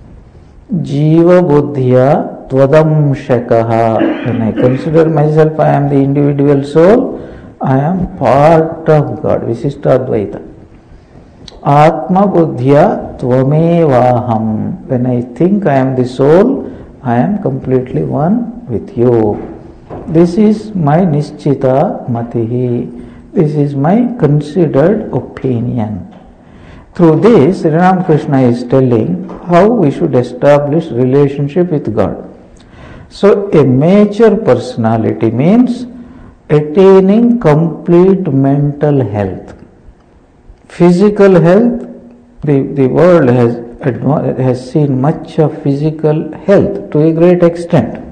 Jiva buddhya tvadamshakaha. When I consider myself, I am the individual soul, I am part of God. Visishtadvaita. Atma buddhya tvamevaham. When I think I am the soul, I am completely one with you. This is my nischita matihi. This is my considered opinion. Through this, Sri Ramakrishna is telling how we should establish relationship with God. So, a mature personality means attaining complete mental health. Physical health, the world has has seen much of physical health to a great extent.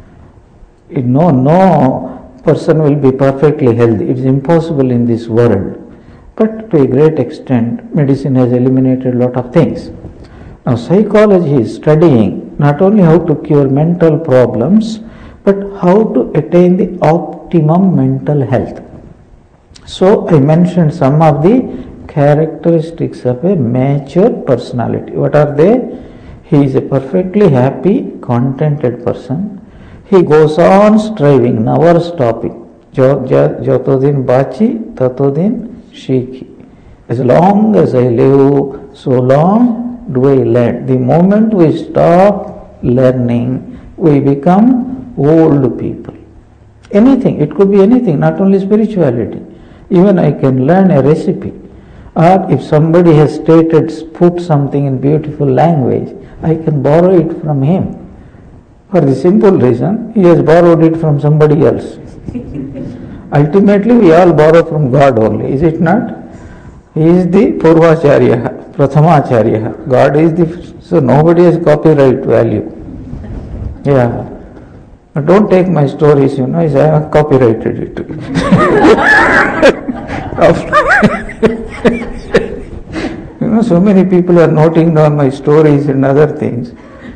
No person will be perfectly healthy. It is impossible in this world. But to a great extent, medicine has eliminated a lot of things. Now, psychology is studying not only how to cure mental problems, but how to attain the optimum mental health. So, I mentioned some of the characteristics of a mature personality. What are they? He is a perfectly happy, contented person. He goes on striving, never stopping. Jotodin bachi, tatodin shiki. As long as I live, so long do I learn. The moment we stop learning, we become old people. Anything, it could be anything, not only spirituality. Even I can learn a recipe. Or if somebody has put something in beautiful language, I can borrow it from him. For the simple reason, he has borrowed it from somebody else. Ultimately, we all borrow from God only, is it not? He is the Purvacharya, Prathamacharya. God is so nobody has copyright value. Yeah. But don't take my stories, I have copyrighted it. So many people are noting down my stories and other things.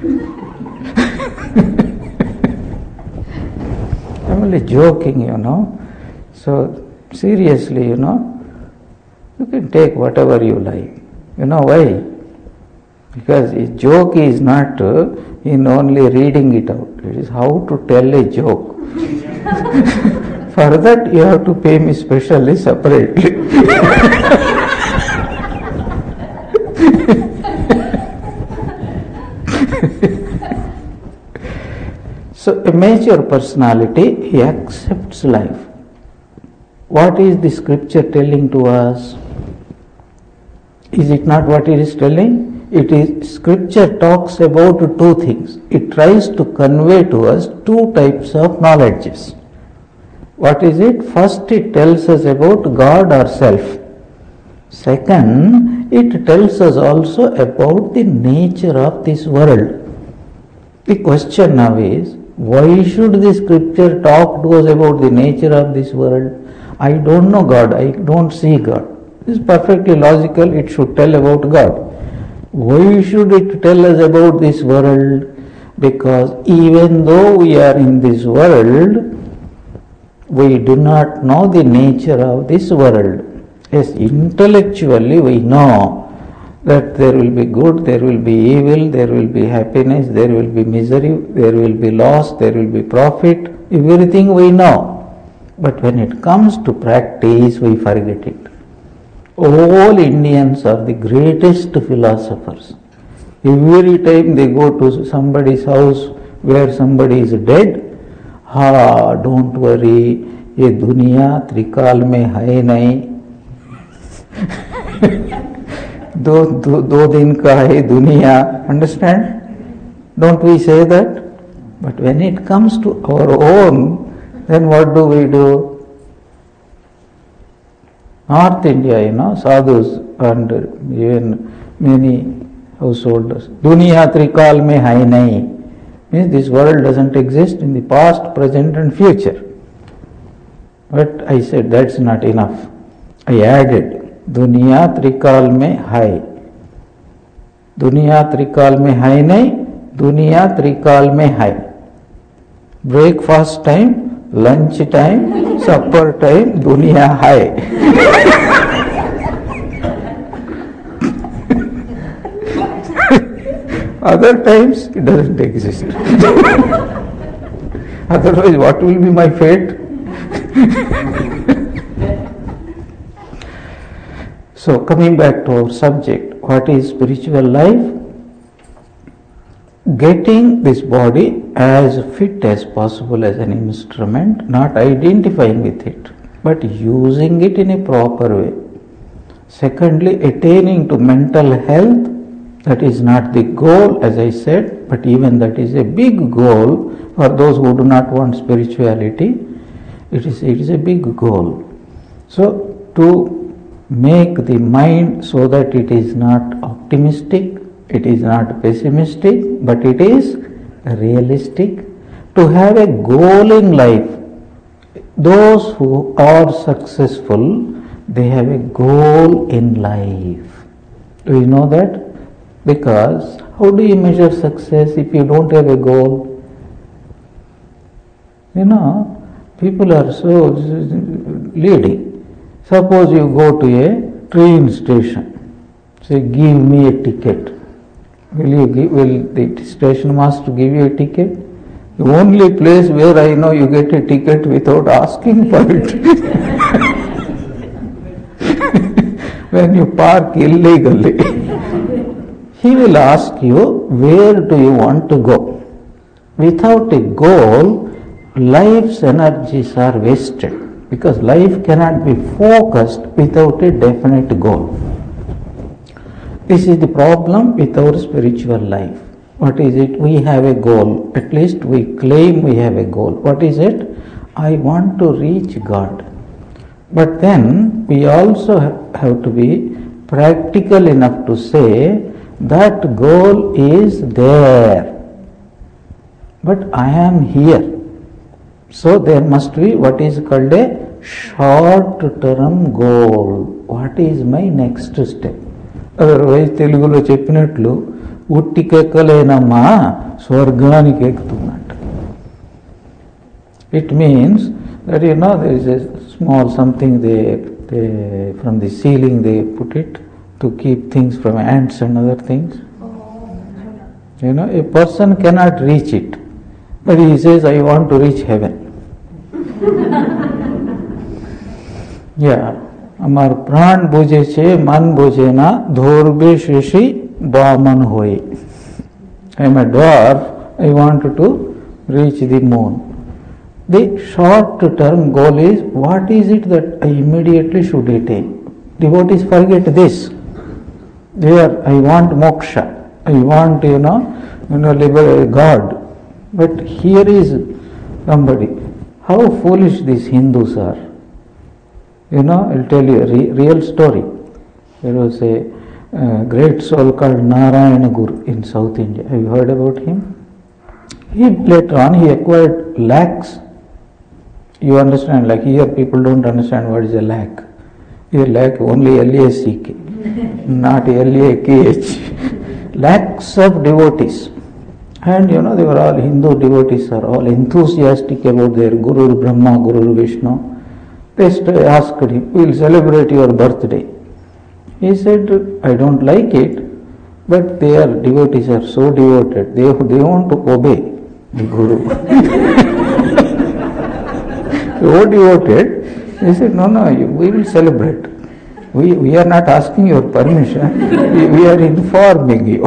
I'm only joking, So, seriously, you can take whatever you like. You know why? Because a joke is not in only reading it out. It is how to tell a joke. For that, you have to pay me specially, separately. So, a mature personality, he accepts life. What is the scripture telling to us? Is it not what it is telling? It is, scripture talks about two things. It tries to convey to us two types of knowledges. What is it? First, it tells us about God or self. Second, it tells us also about the nature of this world. The question now is, why should the scripture talk to us about the nature of this world? I don't know God, I don't see God. This is perfectly logical, it should tell about God. Why should it tell us about this world? Because even though we are in this world, we do not know the nature of this world. Yes, intellectually we know that there will be good, there will be evil, there will be happiness, there will be misery, there will be loss, there will be profit, everything we know. But when it comes to practice, we forget it. All Indians are the greatest philosophers. Every time they go to somebody's house where somebody is dead, don't worry, ye duniya trikal mein hai nahi. Do din ka hai duniya. Understand? Don't we say that? But when it comes to our own, then what do? North India, sadhus and even many householders. Duniya trikal mein hai nahi. Means this world doesn't exist in the past, present and future. But I said that's not enough. I added, Duniya trikal mein hai. Duniya trikal mein hai nahi, Duniya trikal mein hai. Breakfast time, lunch time, supper time, Duniya hai. Other times it doesn't exist. Otherwise, what will be my fate? So, coming back to our subject, what is spiritual life? Getting this body as fit as possible as an instrument, not identifying with it, but using it in a proper way. Secondly, attaining to mental health. That is not the goal, as I said, but even that is a big goal for those who do not want spirituality. It is a big goal. So, to make the mind so that it is not optimistic, It is not pessimistic, but it is realistic. To have a goal in life. Those who are successful, they have a goal in life. Do you know that? Because how do you measure success if you don't have a goal? You know, people are so leading. Suppose you go to a train station. Say, give me a ticket. Will the station master give you a ticket? The only place where I know you get a ticket without asking for it. When you park illegally, he will ask you, where do you want to go? Without a goal, life's energies are wasted, because life cannot be focused without a definite goal. This is the problem with our spiritual life. What is it? We have a goal. At least we claim we have a goal. What is it? I want to reach God. But then we also have to be practical enough to say that goal is there. But I am here. So there must be what is called a short-term goal. What is my next step? Otherwise, Telugulo చెప్పినట్లు ఉట్టికెక్కలేనమ్మా స్వర్గానికి ఎక్కుతున్నట్టు. It means that there is a small something they from the ceiling they put it to keep things from ants and other things. A person cannot reach it, but he says, I want to reach heaven. আমার প্রাণ বুঝেছে মান বোঝে না ধরবে শেষে বামন হয়ে. I am a dwarf, I want to reach the moon. The short term goal is, what is it that I immediately should attain? Devotees forget this. There, I want moksha, I want God. But here is somebody. How foolish these Hindus are. I'll tell you a real story. There was a great soul called Narayana Guru in South India. Have you heard about him? Later on he acquired lakhs. You understand, like here people don't understand what is a lakh. Here lakh only LACK, not LAKH. Lakhs of devotees. And they were all Hindu devotees, are all enthusiastic about their Guru Brahma, Guru Vishnu. They asked him, we'll celebrate your birthday. He said, I don't like it, but their devotees are so devoted, they want to obey the Guru. So devoted, he said, no, we will celebrate. We are not asking your permission, we are informing you.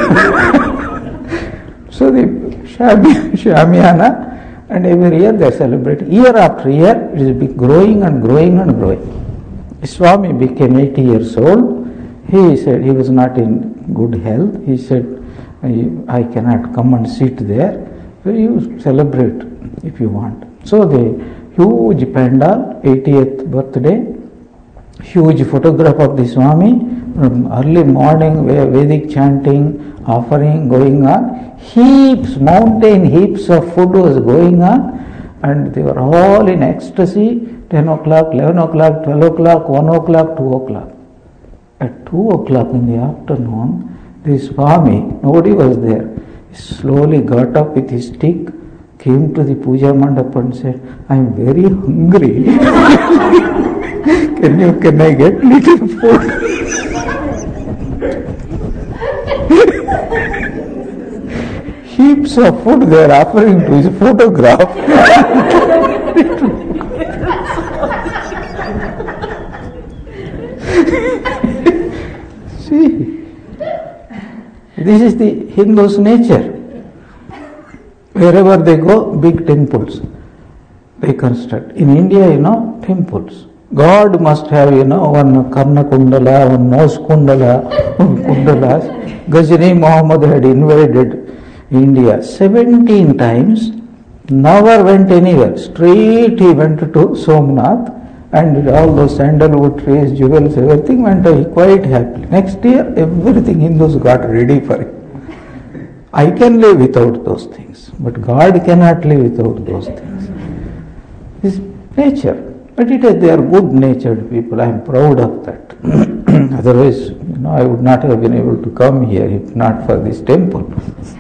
So the Shamiana, and every year they celebrate. Year after year, it is growing and growing and growing. Swami became 80 years old. He said he was not in good health. He said, I cannot come and sit there. So you celebrate if you want. So the huge pandal, 80th birthday, huge photograph of the Swami, early morning Vedic chanting, offering going on, mountain heaps of food was going on, and they were all in ecstasy. 10 o'clock, 11 o'clock, 12 o'clock, 1 o'clock, 2 o'clock. At 2 o'clock in the afternoon, this Swami, nobody was there, he slowly got up with his stick, came to the puja mandap and said, I am very hungry. Can I get little food? Heaps of food they are offering to his photograph. See, this is the Hindu's nature. Wherever they go, big temples they construct. In India, temples. God must have, one Karna Kundala, one nose Kundala, one Kundalas. Ghazini Muhammad had invaded India 17 times, never went anywhere. Straight he went to Somnath, and all those sandalwood trees, jewels, everything went away quite happily. Next year, everything Hindus got ready for it. I can live without those things, but God cannot live without those things. This nature, but they are good-natured people. I am proud of that. Otherwise, I would not have been able to come here if not for this temple.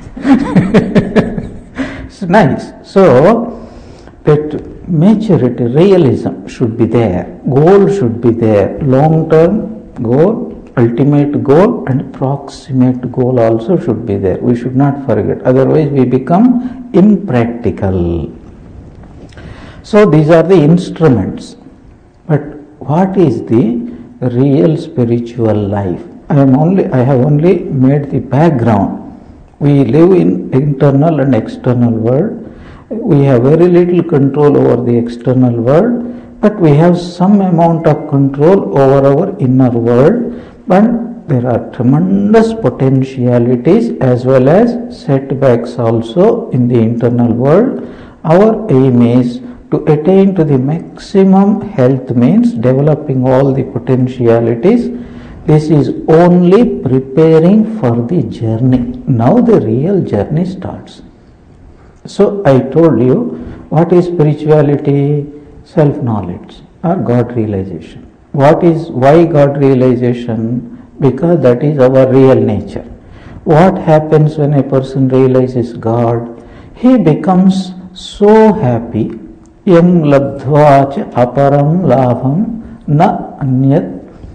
It's nice. So that maturity, realism should be there. Goal should be there. Long-term goal, ultimate goal, and proximate goal also should be there. We should not forget. Otherwise, we become impractical. So these are the instruments. But what is the real spiritual life? I have only made the background. We live in internal and external world. We have very little control over the external world, but we have some amount of control over our inner world. But there are tremendous potentialities as well as setbacks also in the internal world. Our aim is to attain to the maximum health, means developing all the potentialities. This is only preparing for the journey. Now the real journey starts. So I told you, what is spirituality? Self-knowledge or God realization. Why God realization? Because that is our real nature. What happens when a person realizes God? He becomes so happy. Yam labdhva cha aparam labham na anyat.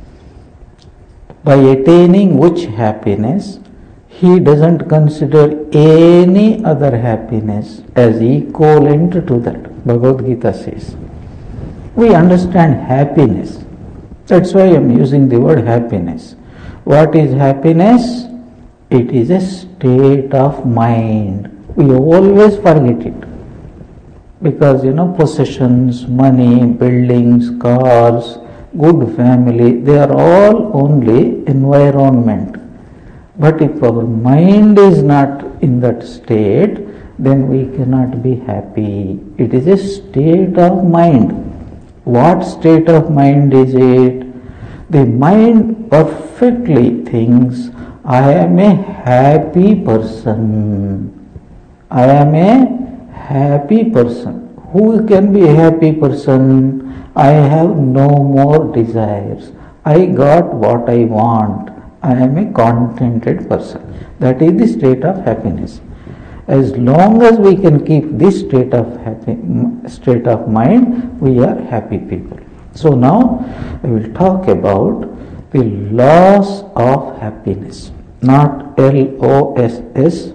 By attaining which happiness, he doesn't consider any other happiness as equivalent to that. Bhagavad Gita says. We understand happiness. That's why I am using the word happiness. What is happiness? It is a state of mind. We always forget it. Because possessions, money, buildings, cars, good family, they are all only environment. But if our mind is not in that state, then we cannot be happy. It is a state of mind. What state of mind is it? The mind perfectly thinks, I am a happy person. I am a happy person. Who can be a happy person? I have no more desires. I got what I want. I am a contented person. That is the state of happiness. As long as we can keep this state of mind, we are happy people. So now I will talk about the laws of happiness, not LOSS,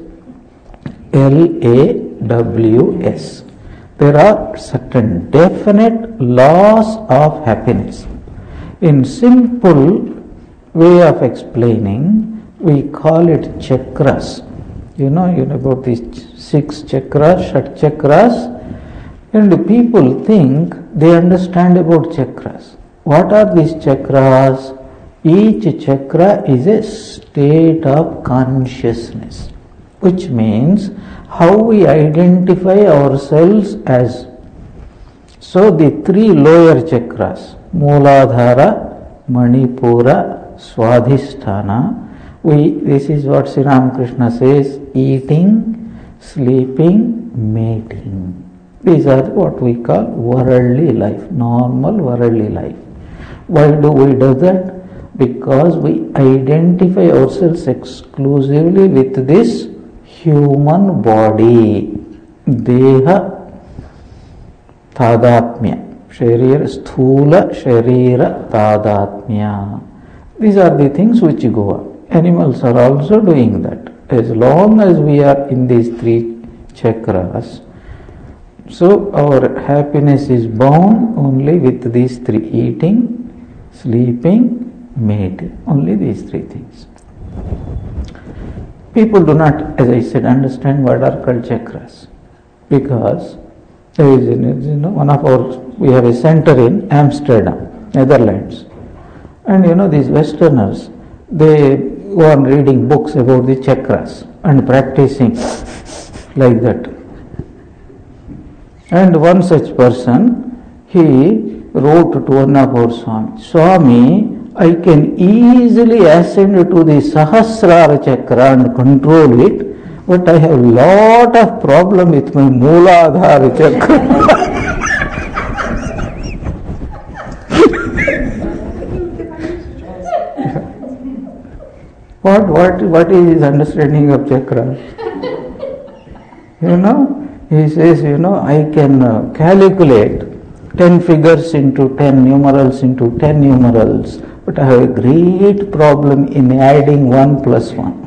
LAWS. There are certain definite laws of happiness. In simple way of explaining, we call it chakras. You know about these 6 chakras, Shat chakras, and people think they understand about chakras. What are these chakras? Each chakra is a state of consciousness, which means how we identify ourselves as. So the 3 lower chakras, Mooladhara, Manipura, Swadhisthana, this is what Sri Ramakrishna says, eating, sleeping, mating. These are what we call worldly life, normal worldly life. Why do we do that? Because we identify ourselves exclusively with this human body, Deha Tadatmya, Sharira, Sthula Sharira Tadatmya. These are the things which go up. Animals are also doing that. As long as we are in these 3 chakras, so our happiness is bound only with these 3: eating, sleeping, mating. Only these 3 things. People do not, as I said, understand what are called chakras, because there is, we have a center in Amsterdam, Netherlands, and these Westerners, they go on reading books about the chakras and practicing like that. And one such person, he wrote to one of our Swami, Swami, I can easily ascend to the Sahasrara chakra and control it, but I have lot of problem with my Mooladhara chakra. What is his understanding of chakra? He says, I can calculate 10 figures into 10 numerals into 10 numerals, but I have a great problem in adding 1 plus 1.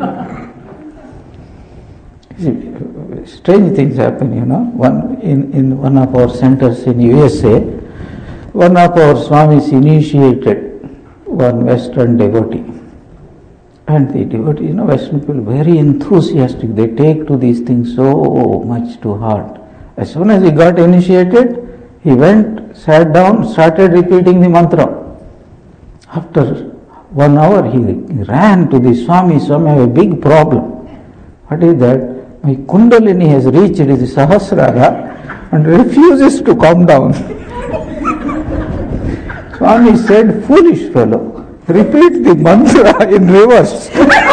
Strange things happen, in one of our centers in USA, one of our Swamis initiated one Western devotee. And the devotees, Western people, very enthusiastic. They take to these things so much to heart. As soon as he got initiated, he went, sat down, started repeating the mantra. After 1 hour, he ran to the Swami. Swami, I have a big problem. What is that? My Kundalini has reached the Sahasrara and refuses to come down. Swami said, foolish fellow. Repeat the mantra in reverse.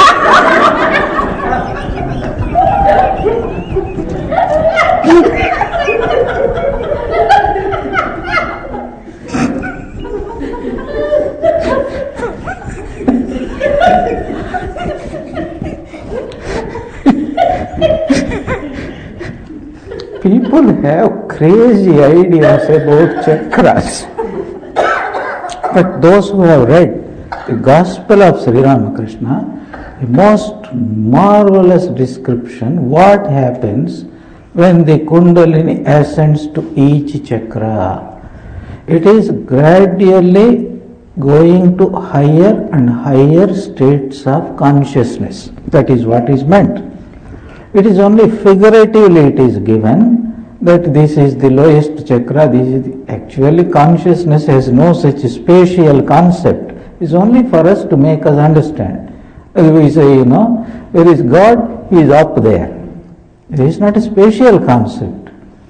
People have crazy ideas about chakras. But those who have read the Gospel of Sri Ramakrishna, the most marvelous description what happens when the Kundalini ascends to each chakra. It is gradually going to higher and higher states of consciousness. That is what is meant. It is only figuratively it is given that this is the lowest chakra. Actually consciousness has no such spatial concept. It's only for us to make us understand. We say, where is God? He is up there. It is not a spatial concept.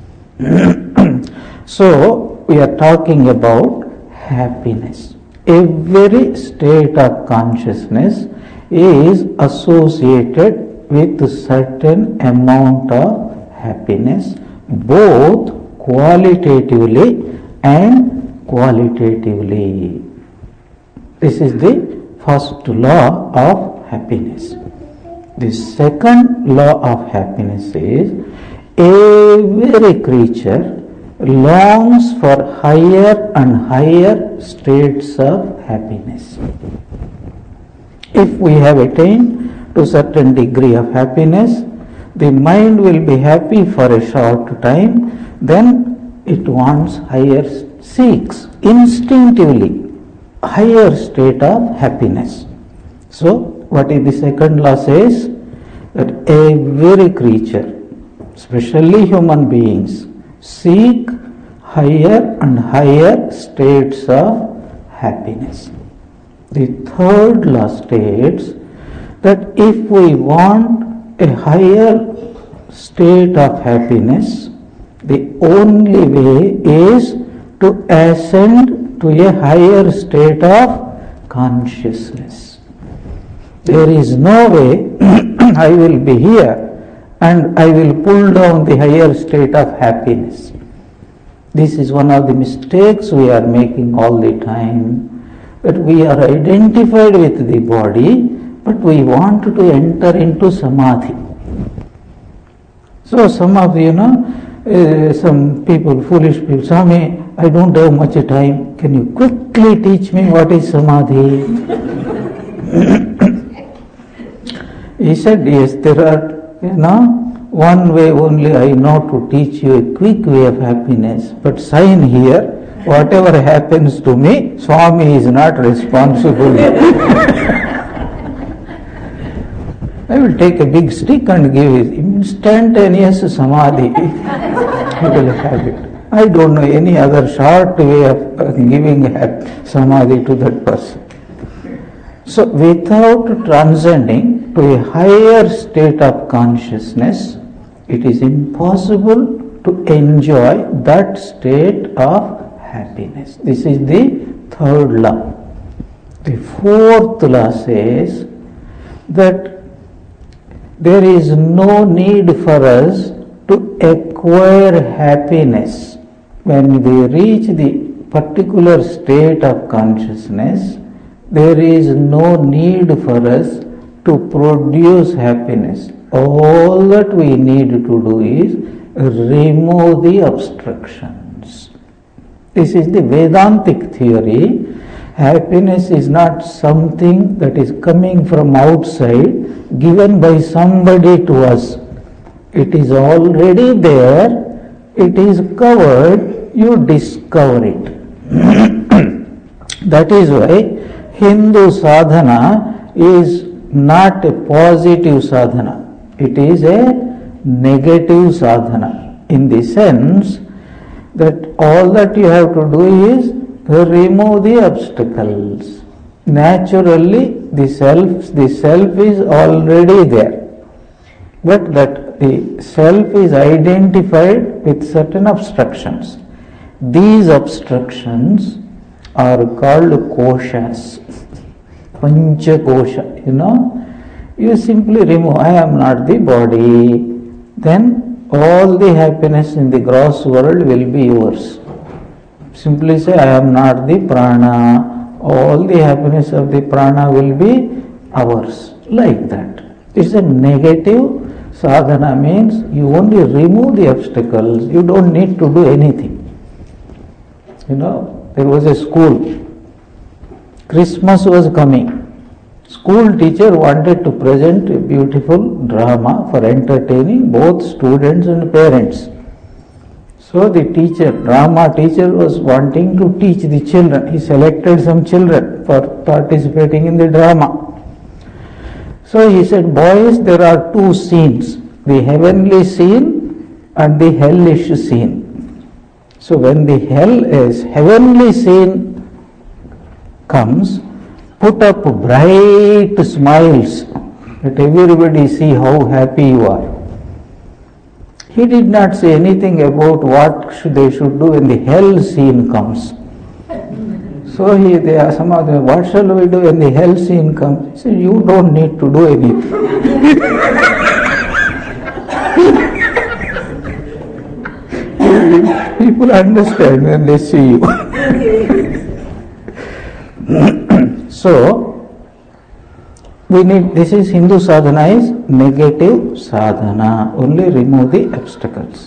So, we are talking about happiness. Every state of consciousness is associated with a certain amount of happiness, both qualitatively and qualitatively. This is the first law of happiness. The second law of happiness is every creature longs for higher and higher states of happiness. If we have attained to a certain degree of happiness, the mind will be happy for a short time, then it wants higher, seeks instinctively higher state of happiness. So, what is the second law says? That every creature, especially human beings, seek higher and higher states of happiness. The third law states that if we want a higher state of happiness, the only way is to ascend to a higher state of consciousness. There is no way I will be here and I will pull down the higher state of happiness. This is one of the mistakes we are making all the time, that we are identified with the body, but we want to enter into samadhi. So some of some people, foolish people, Swami, I don't have much time. Can you quickly teach me what is samadhi? He said, yes, there are, one way only I know to teach you a quick way of happiness. But sign here, whatever happens to me, Swami is not responsible. I will take a big stick and give it instantaneous samadhi. He will have it. I don't know any other short way of giving samadhi to that person. So, without transcending to a higher state of consciousness, it is impossible to enjoy that state of happiness. This is the third law. The fourth law says that there is no need for us to acquire happiness. When we reach the particular state of consciousness, there is no need for us to produce happiness. All that we need to do is remove the obstructions. This is the Vedantic theory. Happiness is not something that is coming from outside, given by somebody to us. It is already there, it is covered, you discover it. That is why Hindu sadhana is not a positive sadhana. It is a negative sadhana, in the sense that all that you have to do is remove the obstacles. Naturally, the self is already there, but that the self is identified with certain obstructions. These obstructions are called koshas, pancha kosha. You simply remove, I am not the body, then all the happiness in the gross world will be yours. Simply say, I am not the prana, all the happiness of the prana will be ours. Like that. It's a negative sadhana, means you only remove the obstacles, you don't need to do anything. There was a school, Christmas was coming. School teacher wanted to present a beautiful drama for entertaining both students and parents. So the drama teacher was wanting to teach the children. He selected some children for participating in the drama. So he said, boys, there are two scenes, the heavenly scene and the hellish scene. So when the heavenly scene comes, put up bright smiles, let everybody see how happy you are. He did not say anything about what they should do when the hell scene comes. So they asked some of them, what shall we do when the hell scene comes? He said, you don't need to do anything. People understand when they see you. So, this is Hindu sadhana is negative sadhana, only remove the obstacles.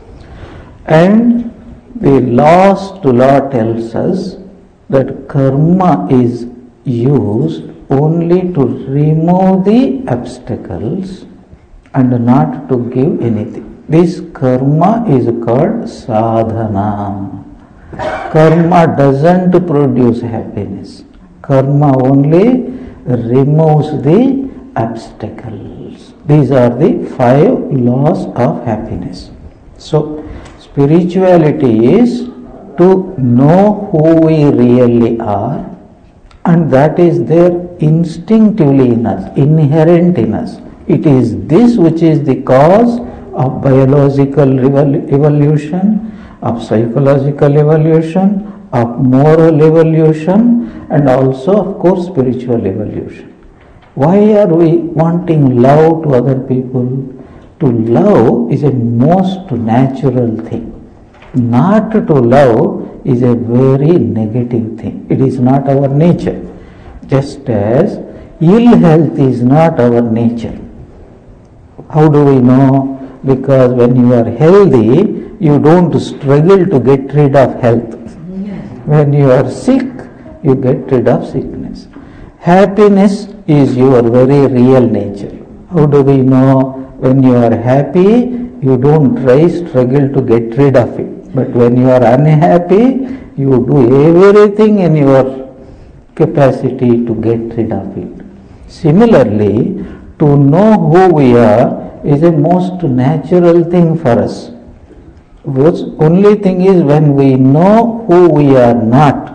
And the last law tells us that karma is used only to remove the obstacles and not to give anything. This karma is called sadhana. Karma doesn't produce happiness. Karma only removes the obstacles. These are the 5 laws of happiness. So, spirituality is to know who we really are, and that is there instinctively in us, inherent in us. It is this which is the cause of biological evolution, of psychological evolution, of moral evolution, and also of course spiritual evolution. Why are we wanting love to other people? To love is a most natural thing. Not to love is a very negative thing. It is not our nature. Just as ill health is not our nature. How do we know? Because when you are healthy, you don't struggle to get rid of health. When you are sick, you get rid of sickness. Happiness is your very real nature. How do we know? When you are happy, you don't struggle to get rid of it. But when you are unhappy, you do everything in your capacity to get rid of it. Similarly, to know who we are is a most natural thing for us. The only thing is, when we know who we are not,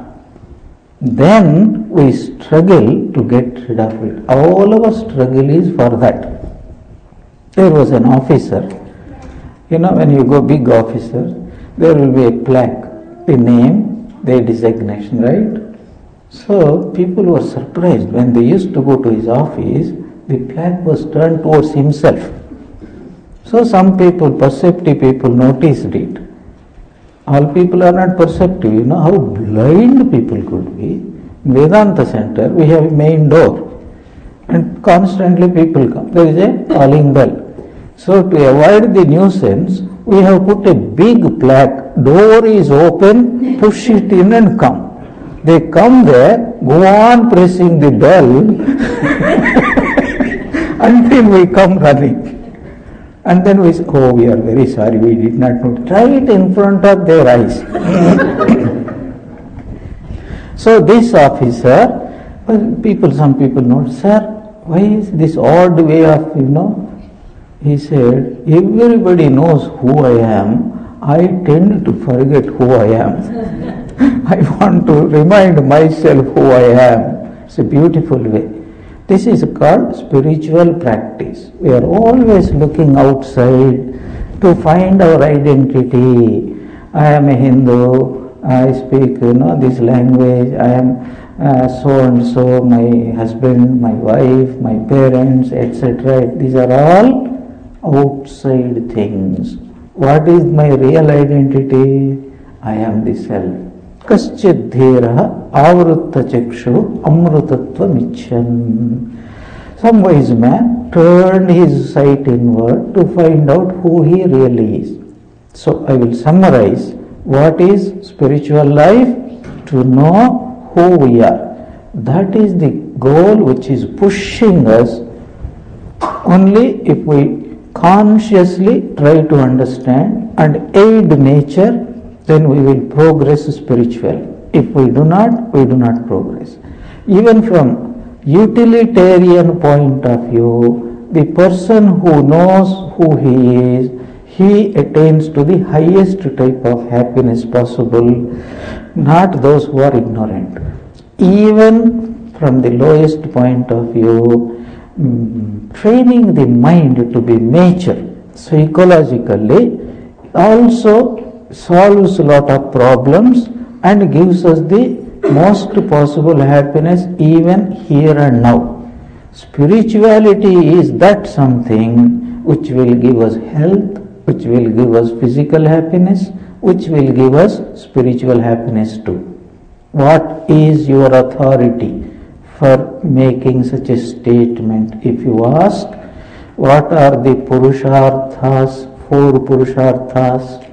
then we struggle to get rid of it. All our struggle is for that. There was an officer, when you go big officer, there will be a plaque, the name, their designation, right? So people were surprised when they used to go to his office, the plaque was turned towards himself. So some people, perceptive people, noticed it. All people are not perceptive. You know how blind people could be. In Vedanta Center, we have a main door. And constantly people come. There is a calling bell. So to avoid the nuisance, we have put a big plaque. Door is open, push it in and come. They come there, go on pressing the bell until we come running. And then we say, oh, we are very sorry, we did not know. Try it in front of their eyes. So this officer, some people note, sir, why is this odd way of, he said, everybody knows who I am. I tend to forget who I am. I want to remind myself who I am. It's a beautiful way. This is called spiritual practice. We are always looking outside to find our identity. I am a Hindu, I speak this language, I am so and so, my husband, my wife, my parents, etc. These are all outside things. What is my real identity? I am the self. Kaschid dhiraha avrutta chakshu amrutatva michan. Some wise man turned his sight inward to find out who he really is. So I will summarize. What is spiritual life? To know who we are. That is the goal which is pushing us. Only if we consciously try to understand and aid nature, then we will progress spiritually. If we do not progress. Even from utilitarian point of view, the person who knows who he is, he attains to the highest type of happiness possible, not those who are ignorant. Even from the lowest point of view, training the mind to be mature psychologically also solves a lot of problems and gives us the most possible happiness even here and now. Spirituality is that something which will give us health, which will give us physical happiness, which will give us spiritual happiness too. What is your authority for making such a statement? If you ask, what are the purusharthas, 4 purusharthas?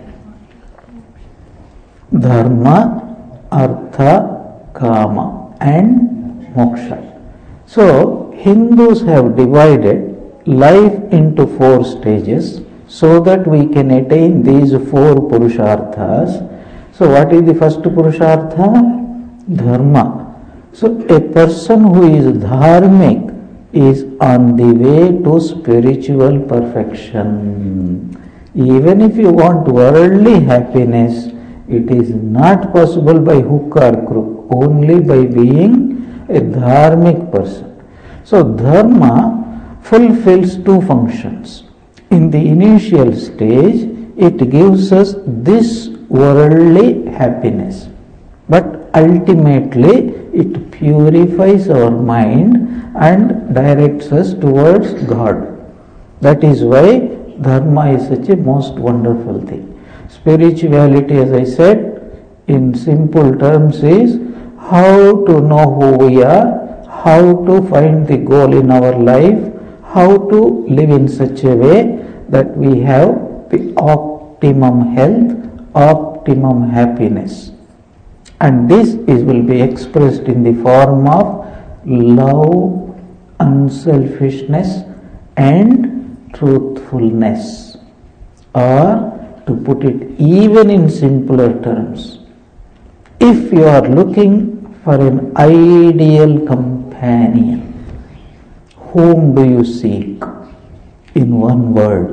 Dharma, Artha, Kama and Moksha. So, Hindus have divided life into 4 stages so that we can attain these 4 purusharthas. So, what is the first purushartha? Dharma. So, a person who is dharmic is on the way to spiritual perfection. Even if you want worldly happiness, it is not possible by hook or crook, only by being a dharmic person. So, dharma fulfills 2 functions. In the initial stage, it gives us this worldly happiness. But ultimately, it purifies our mind and directs us towards God. That is why dharma is such a most wonderful thing. Spirituality, as I said, in simple terms is how to know who we are, how to find the goal in our life, how to live in such a way that we have the optimum health, optimum happiness. And this will be expressed in the form of love, unselfishness and truthfulness. Or to put it even in simpler terms, if you are looking for an ideal companion, whom do you seek? In one word.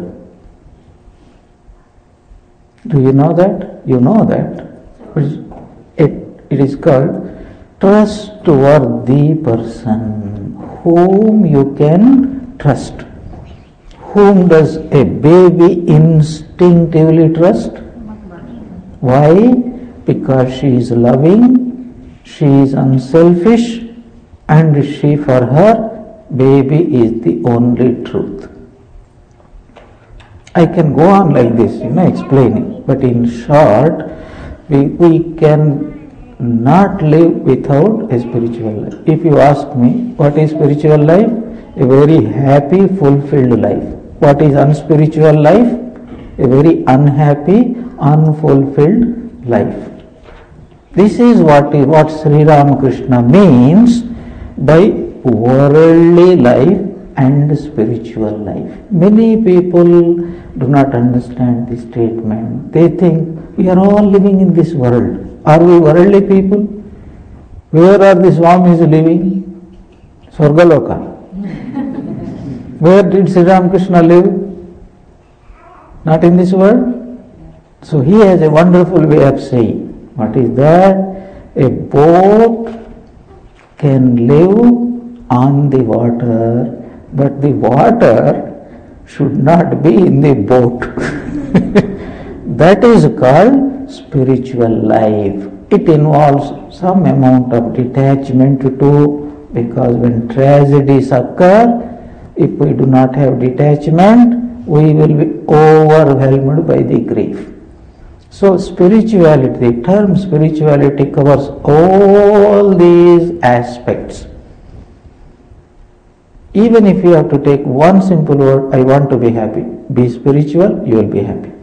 Do you know that? You know that. It is called trustworthy person, whom you can trust. Whom does a baby instinctively trust? Why? because she is loving, she is unselfish, and she, for her, baby is the only truth. I can go on like this, explaining, but in short, we can not live without a spiritual life. If you ask me, what is spiritual life? A very happy, fulfilled life. What is unspiritual life? A very unhappy, unfulfilled life. This is what Sri Ramakrishna means by worldly life and spiritual life. Many people do not understand this statement. They think we are all living in this world. Are we worldly people? Where are the Swamis living? Swargaloka. Where did Sri Ramakrishna live? Not in this world. So he has a wonderful way of saying. What is that? A boat can live on the water, but the water should not be in the boat. That is called spiritual life. It involves some amount of detachment too, because when tragedies occur, if we do not have detachment, we will be overwhelmed by the grief. So spirituality, the term spirituality covers all these aspects. Even if you have to take one simple word, I want to be happy. Be spiritual, you will be happy.